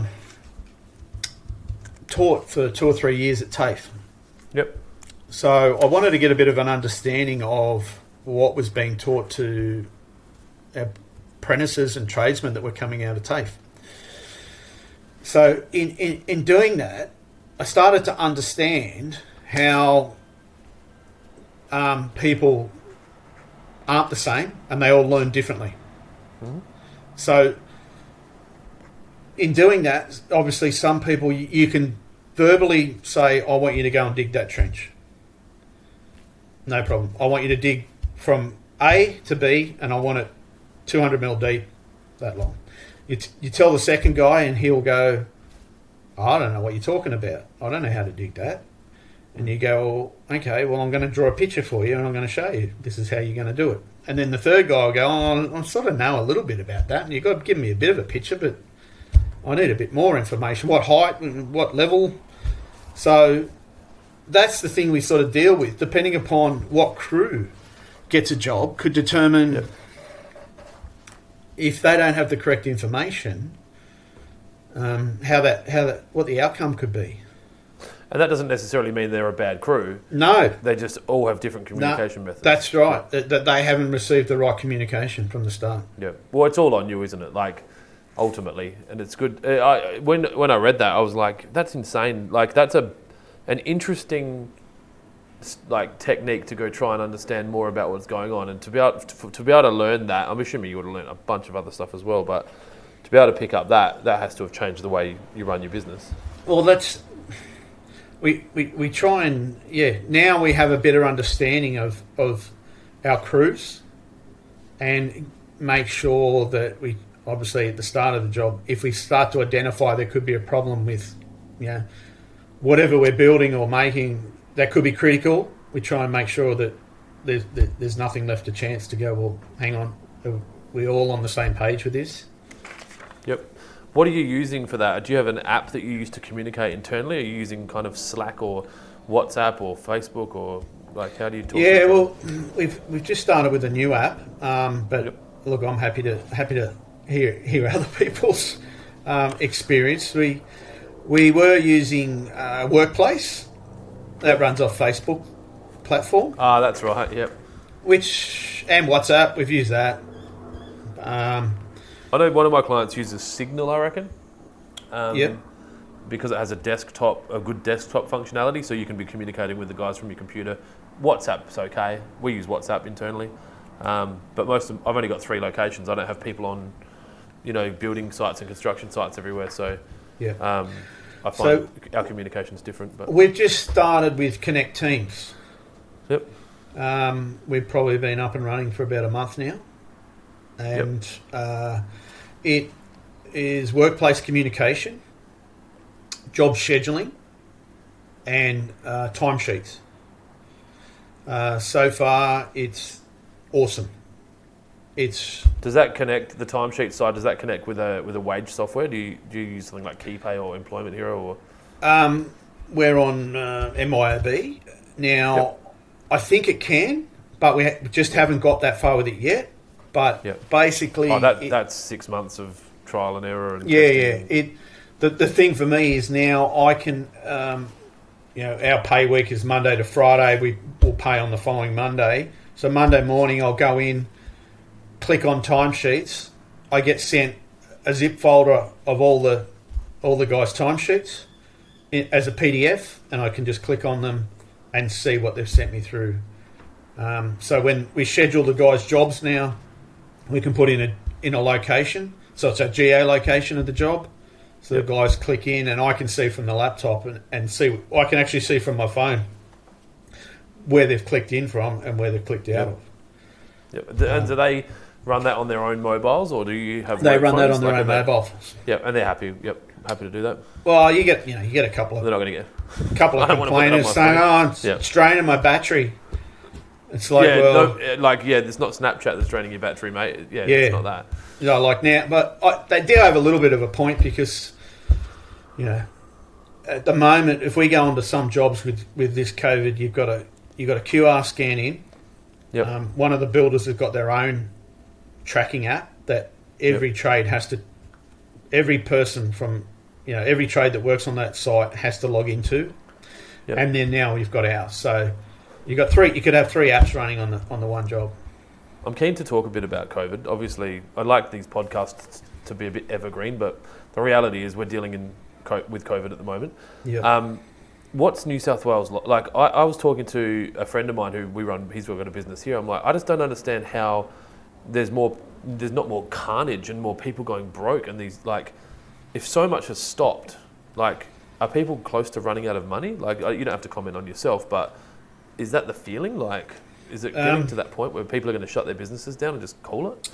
taught for two or three years at TAFE. Yep. So I wanted to get a bit of an understanding of what was being taught to our apprentices and tradesmen that were coming out of TAFE. So in, in, in doing that, I started to understand how um, people aren't the same and they all learn differently. Mm-hmm. So in doing that, obviously some people, you, you can verbally say, I want you to go and dig that trench. No problem. I want you to dig from A to B, and I want it two hundred mil deep, that long. You, t- you tell the second guy, and he'll go, I don't know what you're talking about. I don't know how to dig that. And you go, okay, well, I'm going to draw a picture for you, and I'm going to show you. This is how you're going to do it. And then the third guy will go, oh, I sort of know a little bit about that, and you've got to give me a bit of a picture, but I need a bit more information. What height, what level? So that's the thing we sort of deal with, depending upon what crew gets a job, could determine yep. if they don't have the correct information, um, how that, how that, what the outcome could be. And that doesn't necessarily mean they're a bad crew. No. They just all have different communication no, methods. That's right, that, that they haven't received the right communication from the start. Yeah. Well, it's all on you, isn't it? Like, ultimately. And it's good. I, when, when I read that, I was like, that's insane. Like, that's a... an interesting like technique to go try and understand more about what's going on, and to be able to, to be able to learn that, I'm assuming you would have learned a bunch of other stuff as well, but to be able to pick up that, that has to have changed the way you run your business. Well, that's we we, we try and yeah now we have a better understanding of of our crews, and make sure that we, obviously at the start of the job, if we start to identify there could be a problem with, you know, whatever we're building or making that could be critical, we try and make sure that there's, there's nothing left to chance to go, well, hang on, are we all on the same page with this? Yep. What are you using for that? Do you have an app that you use to communicate internally? Are you using kind of Slack or WhatsApp or Facebook, or like how do you talk? Yeah, to well, we've we've just started with a new app, um, but Yep. look, I'm happy to happy to hear hear other people's um, experience. We we were using uh, Workplace that runs off Facebook platform, Ah, that's right. Yep. which and WhatsApp. We've used that. Um, I know one of my clients uses Signal, I reckon. Um, Yep. Because it has a desktop, a good desktop functionality, so you can be communicating with the guys from your computer. WhatsApp's okay. We use WhatsApp internally, um, but most of, I've only got three locations. I don't have people on, you know, building sites and construction sites everywhere. So, yeah, um, I find So- our communication's different. But we've just started with Connect Teams. yep, Um, we've probably been up and running for about a month now, and uh, it is workplace communication, job scheduling, and uh, timesheets. Uh, so far, it's awesome. It's does that connect the timesheet side? Does that connect with a with a wage software? Do you do you use something like KeyPay or Employment Hero or? um, we're on uh, M Y O B now. Yep. I think it can, but we ha- just haven't got that far with it yet. But Yep. basically, Oh, that it- that's six months of trial and error. And yeah, testing yeah. and- It the the thing for me is now I can, um, you know, our pay week is Monday to Friday. We will pay on the following Monday. So Monday morning, I'll go in, click on timesheets. I get sent a zip folder of all the all the guys' timesheets in, as a P D F, and I can just click on them and see what they've sent me through. Um, so when we schedule the guys' jobs now, we can put in a in a location. So it's a geolocation of the job. So Yep. the guys click in, and I can see from the laptop and, and see. I can actually see from my phone where they've clicked in from and where they've clicked out Yep. of. Yep. Do- And do they run that on their own mobiles, or do you have? They work run that phones? on their Like, own are they- mobile phones. Yep, and they're happy. Yep, happy to do that. Well, you get you know you get a couple They're of not going to get. couple I of don't wanna put that on complainers my saying, phone. "Oh, it's, Yeah. it's draining my battery." It's like, yeah, well, no, uh, like yeah, it's not Snapchat that's draining your battery, mate. Yeah, Yeah. it's not that. you know, like now, but I, they do have a little bit of a point because, you know, at the moment, if we go onto some jobs with, with this COVID, you've got a you've got a Q R scan in. Yep. Um, one of the builders has got their own tracking app that every trade has to, every person from, you know, every trade that works on that site has to log into, Yep. and then now you've got ours. So you got three. You could have three apps running on the on the one job. I'm keen to talk a bit about COVID. Obviously, I'd like these podcasts to be a bit evergreen, but the reality is we're dealing in co- with COVID at the moment. Yeah. Um, what's New South Wales lo- like? I, I was talking to a friend of mine who we run. He's got a business here. I'm like, I just don't understand how there's more. There's not more carnage and more people going broke. And these like, if so much has stopped, like, are people close to running out of money? Like, you don't have to comment on yourself, but is that the feeling? Like, is it getting Um, to that point where people are going to shut their businesses down and just call it?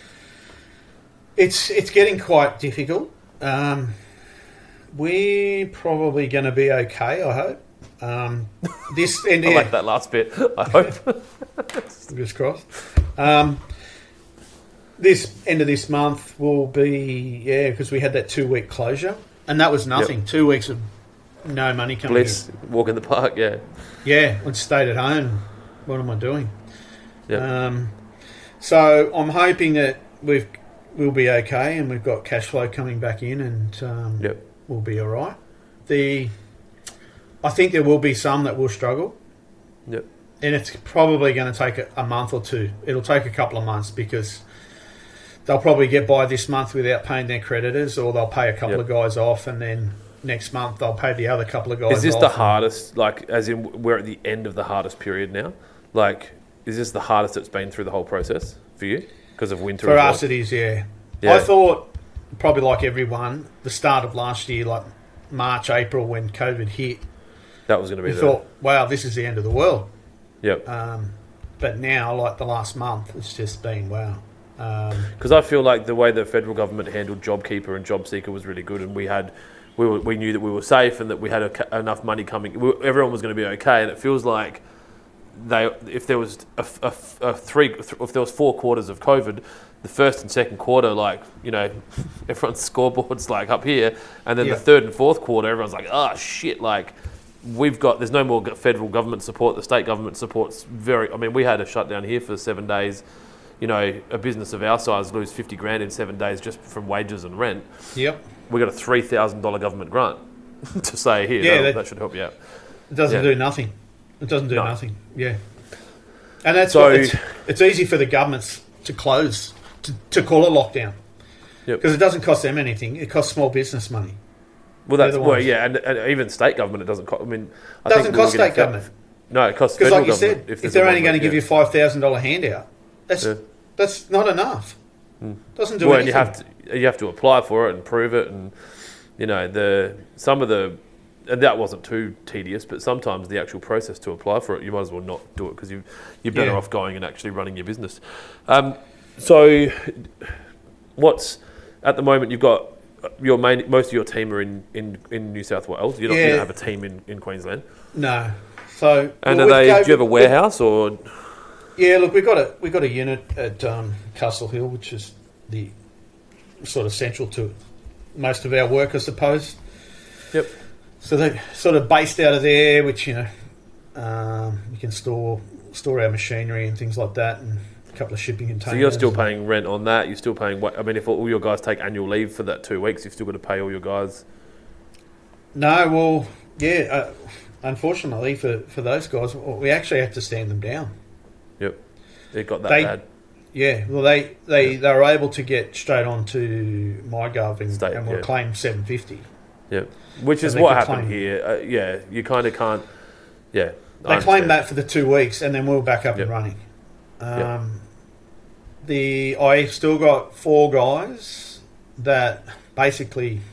It's it's getting quite difficult. Um, we're probably going to be okay, I hope. Um, this and I yeah, like that last bit. I hope. fingers crossed. Um, this end of this month will be yeah because we had that two week closure and that was nothing. Two weeks of no money coming Bliss, walk in the park. Yeah, in. Yeah, I stayed at home. What am I doing? yeah, Um, so I'm hoping that we've we'll be okay and we've got cash flow coming back in and um, Yep. we'll be all right. The I think there will be some that will struggle, yep. and it's probably going to take a, a month or two. It'll take a couple of months because they'll probably get by this month without paying their creditors, or they'll pay a couple Yep. of guys off, and then next month they'll pay the other couple of guys. Is this off the and- hardest? Like, as in, we're at the end of the hardest period now. Like, is this the hardest it's been through the whole process for you because of winter? For as well? us, it is, yeah. Yeah. I thought, probably like everyone, the start of last year, like March, April, when COVID hit, that was going to be we the. thought, wow, this is the end of the world. Yep. Um, but now, like the last month, it's just been wow. Because um, I feel like the way the federal government handled JobKeeper and JobSeeker was really good, and we had, we were, we knew that we were safe and that we had a, enough money coming. We, everyone was going to be okay, and it feels like they, if there was a, a, a three, if there was four quarters of COVID, the first and second quarter, like, you know, everyone's scoreboard's like up here, and then yeah. the third and fourth quarter, everyone's like, oh shit, like we've got, there's no more federal government support. The state government support's very. I mean, we had a shutdown here for seven days. You know, a business of our size lose fifty grand in seven days just from wages and rent. Yep. We got a three thousand dollar government grant to say here. Yeah, that, that, that should help you out. It doesn't yeah. do nothing. It doesn't do no. nothing. Yeah. And that's so, what it's, it's easy for the governments to close, to, to call a lockdown. Yep. Because it doesn't cost them anything. It costs small business money. Well, that's well, yeah, and, and even state government, it doesn't cost. I mean, it doesn't cost state government. No, it costs because, federal like you government. said, if, if they're only going to give yeah. you a five thousand dollar handout, that's yeah. that's not enough. Mm. Doesn't do well, anything. And you have to you have to apply for it and prove it, and you know the some of the and that wasn't too tedious, but sometimes the actual process to apply for it, you might as well not do it because you you're better yeah. off going and actually running your business. Um, so, what's at the moment you've got. Your main, most of your team are in, in, in New South Wales. You don't, yeah. you don't have a team in, in Queensland. No. So and well, are they? go, do you have a warehouse or? Yeah, look, we've got a we got a unit at um, Castle Hill, which is the sort of central to most of our work, I suppose. Yep. So they're sort of based out of there, which you know um, you can store store our machinery and things like that, and a couple of shipping containers. So you're still paying rent on that. You're still paying. I mean, if all your guys take annual leave for that two weeks, you've still got to pay all your guys. No, well, yeah. Uh, unfortunately for, for those guys, we actually had to stand them down. Yep, it got that they, bad. Yeah, well, they they, yeah. they were able to get straight on to MyGov and, State, and will yeah. claim seven fifty. Yeah, which so is what claim. happened here. Uh, yeah, you kind of can't. Yeah, they claimed that for the two weeks, and then we were back up yep. and running. Um, yep. The I still got four guys that basically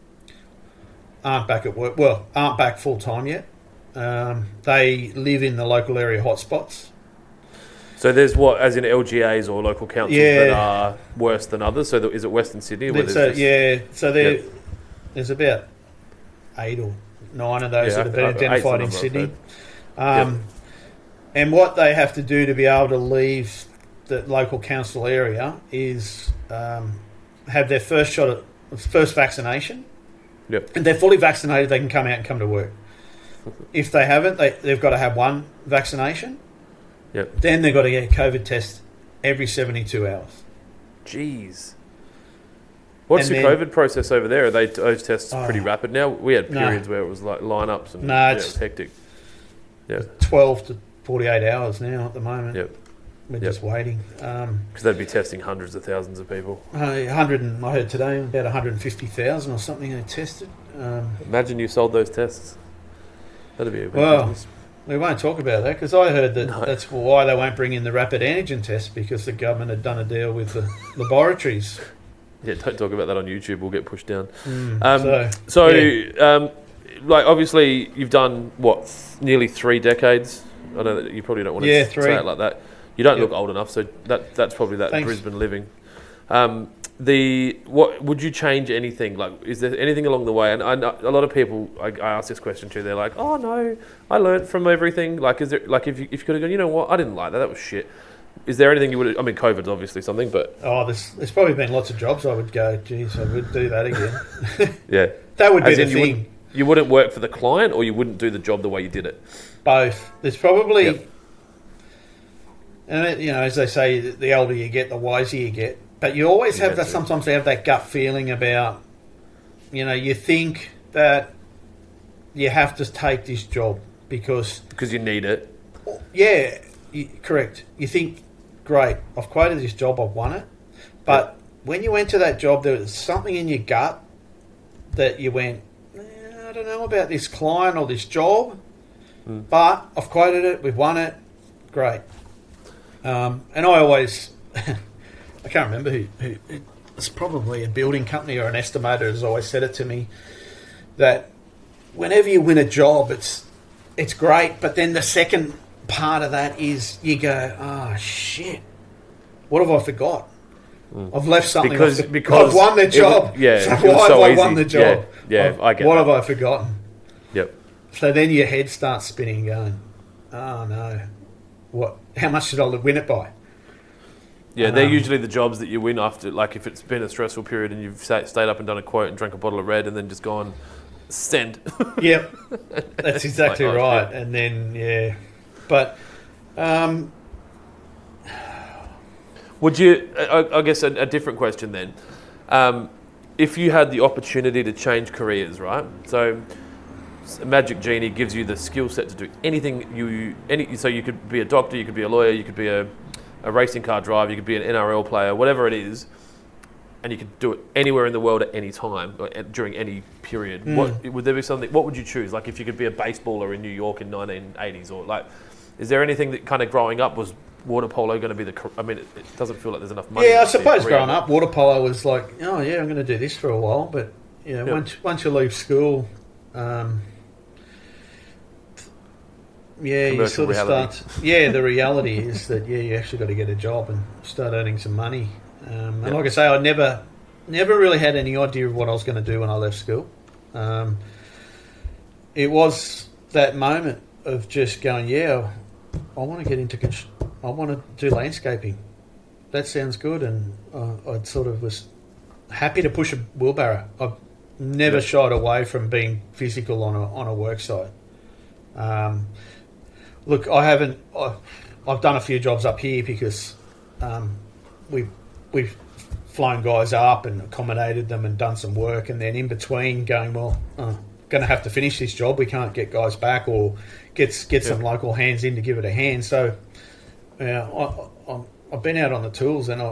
aren't back at work. Well, aren't back full time yet. Um, they live in the local area hotspots. So there's what, as in L G As or local councils yeah. that are worse than others. So is it Western Sydney? Where so, just, yeah. So there, yep. there's about eight or nine of those yeah, that have been I've, identified in Sydney. Um, yep. And what they have to do to be able to leave the local council area is um, have their first shot at first vaccination. Yep. And they're fully vaccinated, they can come out and come to work. If they haven't, they, they've got to have one vaccination. Yep. Then they've got to get a COVID test every seventy-two hours. Jeez. What's and the then, COVID process over there? Are they those tests oh, pretty rapid now? We had periods no. where it was like lineups and no, yeah, it's, it was hectic. Yeah. twelve to forty-eight hours now at the moment. Yep. We're yep. just waiting. Because um, they'd be testing hundreds of thousands of people. Uh, one hundred, and, I heard today about one hundred fifty thousand or something they tested. Um, Imagine you sold those tests. That'd be a big well, business. We won't talk about that because I heard that no. that's why they won't bring in the rapid antigen test because the government had done a deal with the laboratories. Yeah, don't talk about that on YouTube. We'll get pushed down. Mm, um, so, so yeah. um, like, obviously, you've done, what, nearly three decades? I know that you probably don't want to yeah, say three. it like that. You don't yep. look old enough, so that that's probably that Thanks. Brisbane living. Um, the what would you change anything? Like, is there anything along the way? And I know a lot of people, I, I ask this question too. They're like, "Oh no, I learned from everything." Like, is there like if you if you could have gone, you know what, I didn't like that. That was shit. Is there anything you would? I mean, COVID's obviously something, but oh, there's there's probably been lots of jobs I would go, geez, I would do that again. yeah, that would be As the in, thing. You wouldn't, you wouldn't work for the client, or you wouldn't do the job the way you did it. Both. There's probably. Yep. And, you know, as they say, the older you get, the wiser you get. But you always Yeah, have that, too. sometimes you have that gut feeling about, you know, you think that you have to take this job because... Because you need it. Yeah, you, correct. You think, great, I've quoted this job, I've won it. But Yep. when you went to that job, there was something in your gut that you went, eh, I don't know about this client or this job, mm. but I've quoted it, we've won it, great. Um, and I always, I can't remember who, who, it's probably a building company or an estimator has always said it to me, that whenever you win a job, it's it's great, but then the second part of that is you go, oh, shit, what have I forgot? Mm. I've left something. Because, I've, because I've won the job. Was, yeah, so why so have easy. I won the job? Yeah, yeah I get What that. have I forgotten? Yep. So then your head starts spinning going, oh, no. What? How much did I win it by? Yeah, they're um, usually the jobs that you win after, like if it's been a stressful period and you've sat, stayed up and done a quote and drank a bottle of red and then just gone, send. Yep, that's exactly like, oh, right. shit. And then, yeah. But, um... Would you, I, I guess a, a different question then, um, if you had the opportunity to change careers, right? So Magic Genie gives you the skill set to do anything you, any. So you could be a doctor, you could be a lawyer, you could be a, a racing car driver, you could be an N R L player, whatever it is, and you could do it anywhere in the world at any time, or at, during any period. Mm. What would there be something, what would you choose? Like if you could be a baseballer in New York in nineteen eighties, or like, is there anything that kind of growing up was water polo going to be the... I mean, it, it doesn't feel like there's enough money. Yeah, I suppose growing up, water polo was like, oh, yeah, I'm going to do this for a while. But, you know, yep. once, once you leave school, um, yeah, Commercial you sort of reality. start... Yeah, the reality is that, yeah, you actually got to get a job and start earning some money. Um, and yep. like I say, I never, never really had any idea of what I was going to do when I left school. Um, it was that moment of just going, yeah, I want to get into... Constru- I want to do landscaping. That sounds good, and uh, I sort of was happy to push a wheelbarrow. I've never yep. shied away from being physical on a on a work site. Um, look, I haven't. I, I've done a few jobs up here because um, we've we've flown guys up and accommodated them and done some work, and then in between going, well, uh, going to have to finish this job. We can't get guys back or get get yep. some local hands in to give it a hand. So. Yeah, I, I, I've been out on the tools, and I,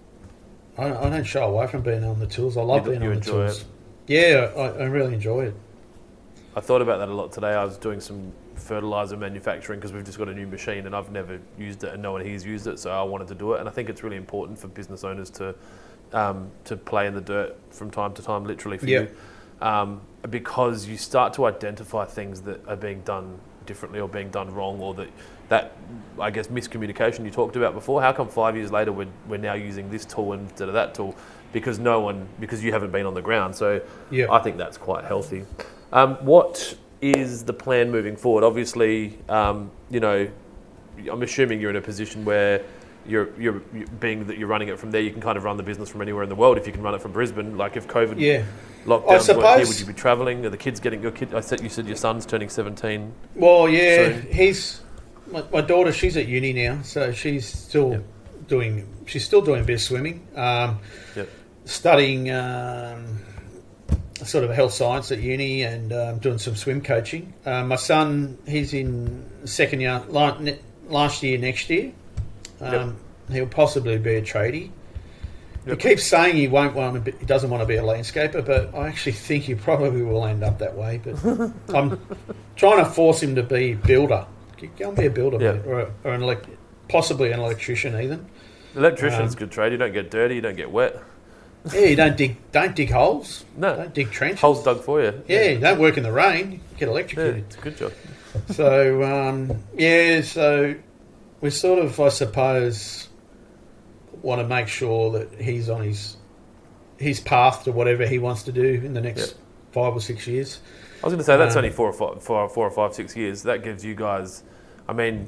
I, I don't shy away from being on the tools. I love you, being you on the tools. It. Yeah, I, I really enjoy it. I thought about that a lot today. I was doing some fertilizer manufacturing because we've just got a new machine, and I've never used it, and no one here's used it, so I wanted to do it. And I think it's really important for business owners to um, to play in the dirt from time to time, literally for yep. you, um, because you start to identify things that are being done differently or being done wrong, or that that I guess miscommunication you talked about before. How come five years later we're, we're now using this tool instead of that tool? Because no one, because you haven't been on the ground. So yeah. I think that's quite healthy. Um, what is the plan moving forward? Obviously, um, you know, I'm assuming you're in a position where you're, you're you're being that you're running it from there. You can kind of run the business from anywhere in the world if you can run it from Brisbane. Like if COVID yeah. lockdowns weren't here, would you be travelling? Are the kids getting your kid? I said you said your son's turning seventeen. Well, yeah, soon. he's. My, my daughter, she's at uni now, so she's still yep. doing. She's still doing a bit of swimming, um, yep. studying um, sort of health science at uni, and um, doing some swim coaching. Uh, my son, he's in second year, last year, next year. Um, yep. He'll possibly be a tradie. Yep. He keeps saying he won't want to be, he doesn't want to be a landscaper, but I actually think he probably will end up that way. But I'm trying to force him to be a builder. Go and be a builder, yeah. mate, or, a, or an elect- possibly an electrician, even. Electrician's um, good trade. You don't get dirty. You don't get wet. Yeah, you don't dig. Don't dig holes. No, don't dig trenches. Holes dug for you. Yeah, yeah. You don't work in the rain. You get electrocuted. Yeah, it's a good job. So um, yeah, so we sort of, I suppose, want to make sure that he's on his his path to whatever he wants to do in the next yep. five or six years. I was going to say that's um, only four or, five, four, four or five, six years. That gives you guys, I mean,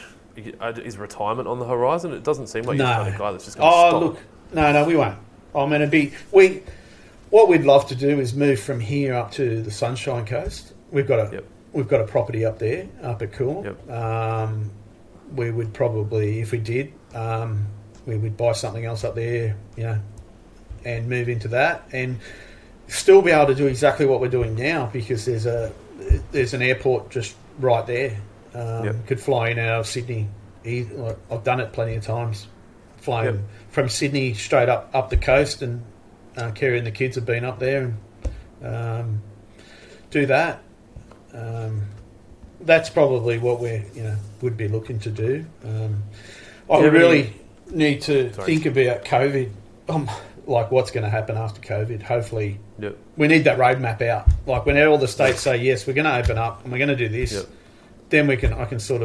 is retirement on the horizon? It doesn't seem like no. you're the kind of guy that's just going to oh, stop. Oh, look, no, no, we won't. I mean, it'd be, we, what we'd love to do is move from here up to the Sunshine Coast. We've got a, yep. we've got a property up there, up at Coolum. Yep. Um, we would probably, if we did, um, we would buy something else up there, you know, and move into that. And still be able to do exactly what we're doing now because there's a there's an airport just right there. Um, yep. Could fly in out of Sydney. I've done it plenty of times. Flying yep. from Sydney straight up, up the coast, and uh, Kerry and the kids have been up there and um, do that. Um, that's probably what we you know would be looking to do. Um, I yeah, really yeah. need to Sorry. think about COVID. Um, like what's going to happen after COVID. Hopefully yep. we need that roadmap out. Like when all the states say, yes, we're going to open up and we're going to do this, yep. then we can I can sort of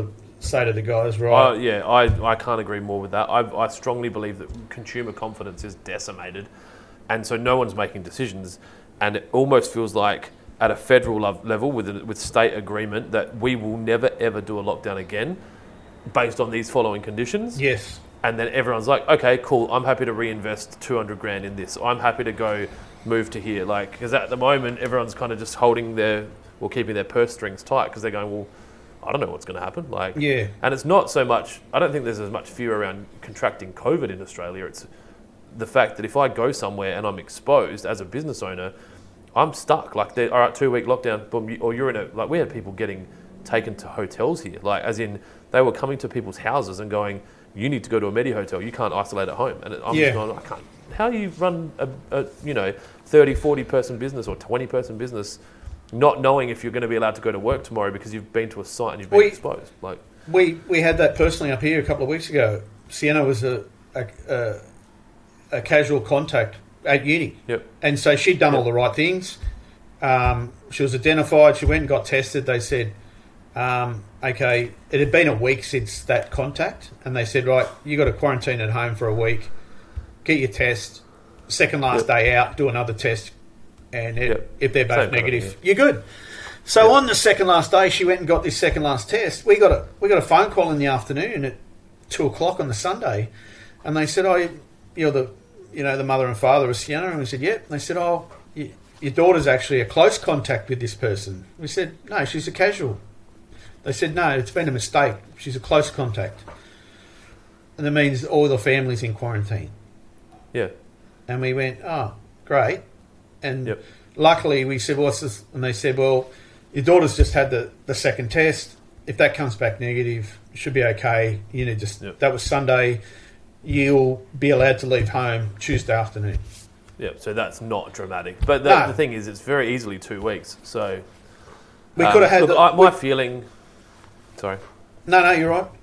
say to the guys, right? Uh, yeah, I, I can't agree more with that. I, I strongly believe that consumer confidence is decimated, and so no one's making decisions, and it almost feels like at a federal level with with state agreement that we will never ever do a lockdown again based on these following conditions. Yes. And then everyone's like, okay, cool, I'm happy to reinvest two hundred grand in this. I'm happy to go move to here. Like, because at the moment, everyone's kind of just holding their, or keeping their purse strings tight because they're going, well, I don't know what's going to happen. Like, yeah. And it's not so much, I don't think there's as much fear around contracting COVID in Australia. It's the fact that if I go somewhere and I'm exposed as a business owner, I'm stuck. Like, all right, two week lockdown, boom, or you're in a, like, we had people getting taken to hotels here. Like, as in, they were coming to people's houses and going, you need to go to a Medi hotel. You can't isolate at home. And I'm yeah. just going, I can't. How do you run a, a, you know, thirty, forty person business or twenty person business not knowing if you're going to be allowed to go to work tomorrow because you've been to a site and you've been we, exposed? Like, we we had that personally up here a couple of weeks ago. Sienna was a a, a, a casual contact at uni. Yep. And so she'd done yep. all the right things. Um, she was identified. She went and got tested. They said, Um, okay, it had been a week since that contact, and they said, right, you got to quarantine at home for a week, get your test, second last yep. day out, do another test, and it, yep. if they're both Same negative, kind of, yeah. you're good. So yep. on the second last day, she went and got this second last test. We got a we got a phone call in the afternoon at two o'clock on the Sunday, and they said, oh, you're the you know the mother and father of Sienna, and we said, yep. And they said, oh, you, your daughter's actually a close contact with this person. We said, no, she's a casual. They said, no, it's been a mistake. She's a close contact. And that means all the family's in quarantine. Yeah. And we went, oh, great. And yep. luckily we said, what's this? And they said, well, your daughter's just had the, the second test. If that comes back negative, it should be okay. You know, just yep. that was Sunday. You'll be allowed to leave home Tuesday afternoon. Yeah, so that's not dramatic. But the, no. the thing is, it's very easily two weeks. So we um, could have had... Look, the, I, my we, feeling... Sorry. No, no, you're right.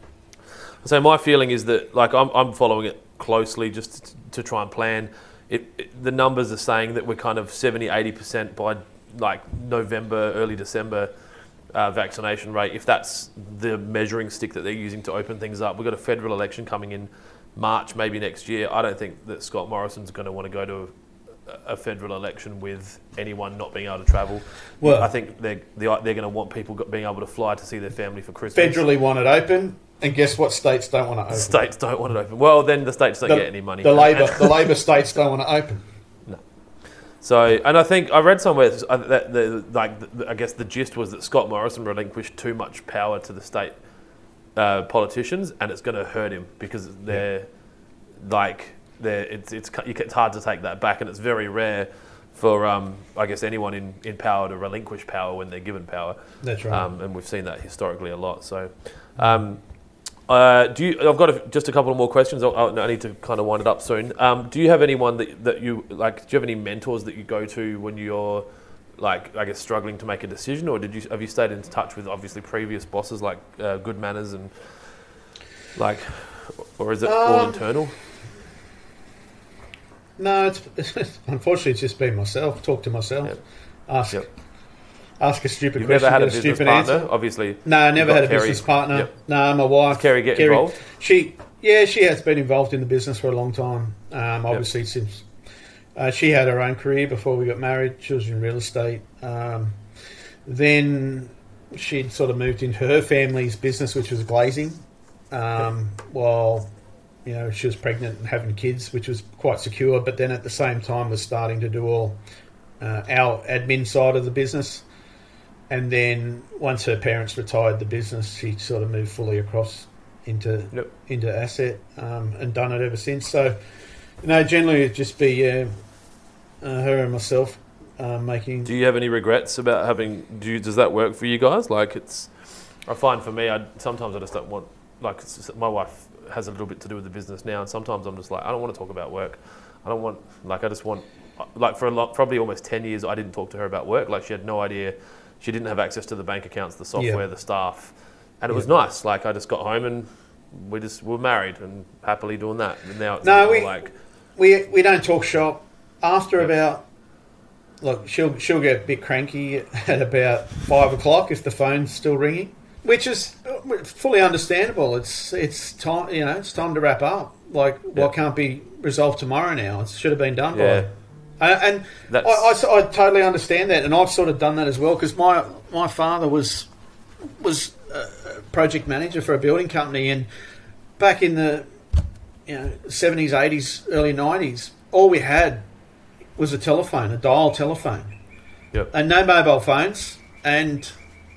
So my feeling is that, like, I'm, I'm following it closely just to, to try and plan. It, it, the numbers are saying that we're kind of seventy, eighty percent by, like, November, early December uh, vaccination rate. If that's the measuring stick that they're using to open things up. We've got a federal election coming in March, maybe next year. I don't think that Scott Morrison's going to want to go to a, a federal election with anyone not being able to travel. Well, I think they're they're going to want people being able to fly to see their family for Christmas. Federally want it open, and guess what? States don't want it open. States don't want it open. Well, then the states don't the, get any money. The Labor the Labor states don't want it open. No. So, and I think I read somewhere that the like the, I guess the gist was that Scott Morrison relinquished too much power to the state uh, politicians, and it's going to hurt him because they're yeah. like. It's it's it's hard to take that back, and it's very rare for um, I guess anyone in, in power to relinquish power when they're given power. That's right, um, and we've seen that historically a lot. So, um, uh, do you? I've got a, just a couple of more questions. I'll, I need to kind of wind it up soon. Um, do you have anyone that that you like? Do you have any mentors that you go to when you're like I guess struggling to make a decision, or did you have you stayed in touch with obviously previous bosses like uh, Good Manners and like, or is it um, all internal? No, it's, it's unfortunately it's just been myself. Talk to myself. Yep. Ask yep. ask a stupid You've question. Never had a, a business stupid partner, answer. obviously. No, I never had a Kerry. business partner. Yep. No, my wife. Does Kerry get Kerry, involved? She, yeah, she has been involved in the business for a long time. Um, obviously, yep. since uh, she had her own career before we got married, she was in real estate. Um, then she'd sort of moved into her family's business, which was glazing, um, yep. while. You know, she was pregnant and having kids, which was quite secure, but then at the same time was starting to do all uh, our admin side of the business. And then once her parents retired the business, she sort of moved fully across into yep. into asset um, and done it ever since. So, you know, generally it'd just be uh, uh, her and myself uh, making... Do you have any regrets about having... Do you, does that work for you guys? Like, it's... I find for me, I sometimes I just don't want... Like, it's just, my wife... has a little bit to do with the business now, and sometimes I'm just like, I don't want to talk about work. I don't want, like, I just want, like, for a lot, probably almost ten years, I didn't talk to her about work. Like, she had no idea, she didn't have access to the bank accounts, the software, yeah. the staff, and it yeah. was nice. Like, I just got home and we just were married and happily doing that. And now it's no, we, like we we don't talk shop. After yep. about, look, she'll she'll get a bit cranky at about five o'clock if the phone's still ringing, which is fully understandable. It's it's time, you know, it's time to wrap up. Like, Yeah. what can't be resolved tomorrow now? It should have been done Yeah. by. Uh, and I, That's- I, I totally understand that, and I've sort of done that as well because my my father was was a project manager for a building company, and back in the you know seventies, eighties, early nineties, all we had was a telephone, a dial telephone, Yep. and no mobile phones. And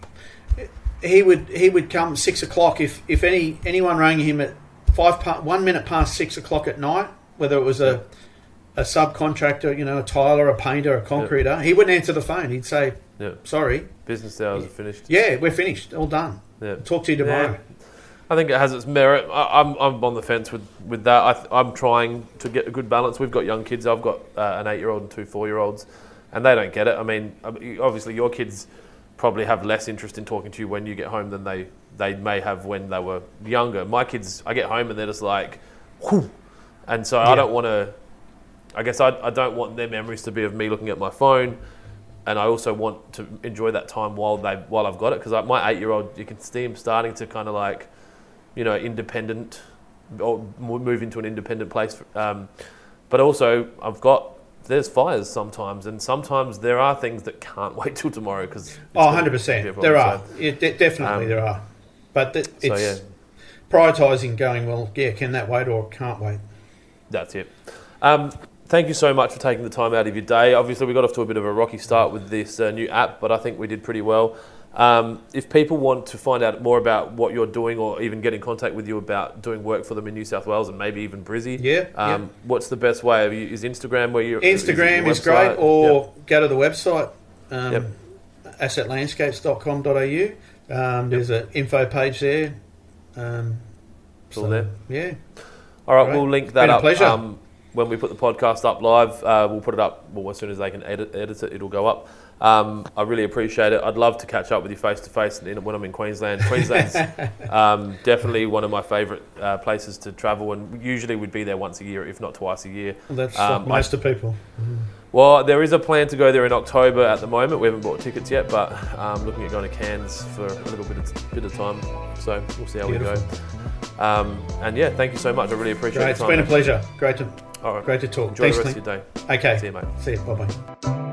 he would he would come six o'clock if, if any anyone rang him at five pa- one minute past six o'clock at night, whether it was a a subcontractor, you know, a tiler, a painter, a concreter, he wouldn't answer the phone. He'd say, Yeah. "Sorry, Business hours are finished. yeah, we're finished, all done. Yeah. Talk to you tomorrow." Yeah. I think it has its merit. I, I'm I'm on the fence with with that. I th- I'm trying to get a good balance. We've got young kids. I've got uh, an eight-year-old and two four-year-olds, and they don't get it. I mean, obviously your kids probably have less interest in talking to you when you get home than they they may have when they were younger. My kids, I get home and they're just like, whew. And so Yeah. I don't want to. I guess I I don't want their memories to be of me looking at my phone. And I also want to enjoy that time while they while I've got it, because like my eight-year-old, you can see him starting to kind of like, you know, independent, or move into an independent place. Um, but also, I've got there's fires sometimes, and sometimes there are things that can't wait till tomorrow because Oh, one hundred percent. There are. Yeah, de- definitely Um, there are. But th- it's So yeah, prioritising going, well, yeah, can that wait or can't wait? that's it. Um, thank you so much for taking the time out of your day. Obviously, we got off to a bit of a rocky start with this uh, new app, but I think we did pretty well. Um, if people want to find out more about what you're doing, or even get in contact with you about doing work for them in New South Wales and maybe even Brizzy, Yeah, um, yeah. what's the best way? Are you, is Instagram where you? Instagram is, is, it your great, website? or Yep. go to the website, um, Yep. asset landscapes dot com dot a u. Um, there's an info page there. Um, It's all there. Yeah. All right, Great. we'll link that Been a up. pleasure. Um, when we put the podcast up live, uh, we'll put it up. Well, as soon as they can edit, edit it, it'll go up. Um, I really appreciate it. I'd love to catch up with you face to face when I'm in Queensland. Queensland's um, definitely one of my favourite uh, places to travel, and usually we'd be there once a year, if not twice a year. Well, that's Um, like most of people. Well, there is a plan to go there in October at the moment. We haven't bought tickets yet, but um, looking at going to Cairns for a little bit of, bit of time. So we'll see how Beautiful. we go. Um, and yeah, thank you so much. I really appreciate Great. your It's time. been a pleasure. Great to All right. great to talk. Enjoy Thanks, the rest Clint. of your day. Okay. See you, mate. See you. Bye bye.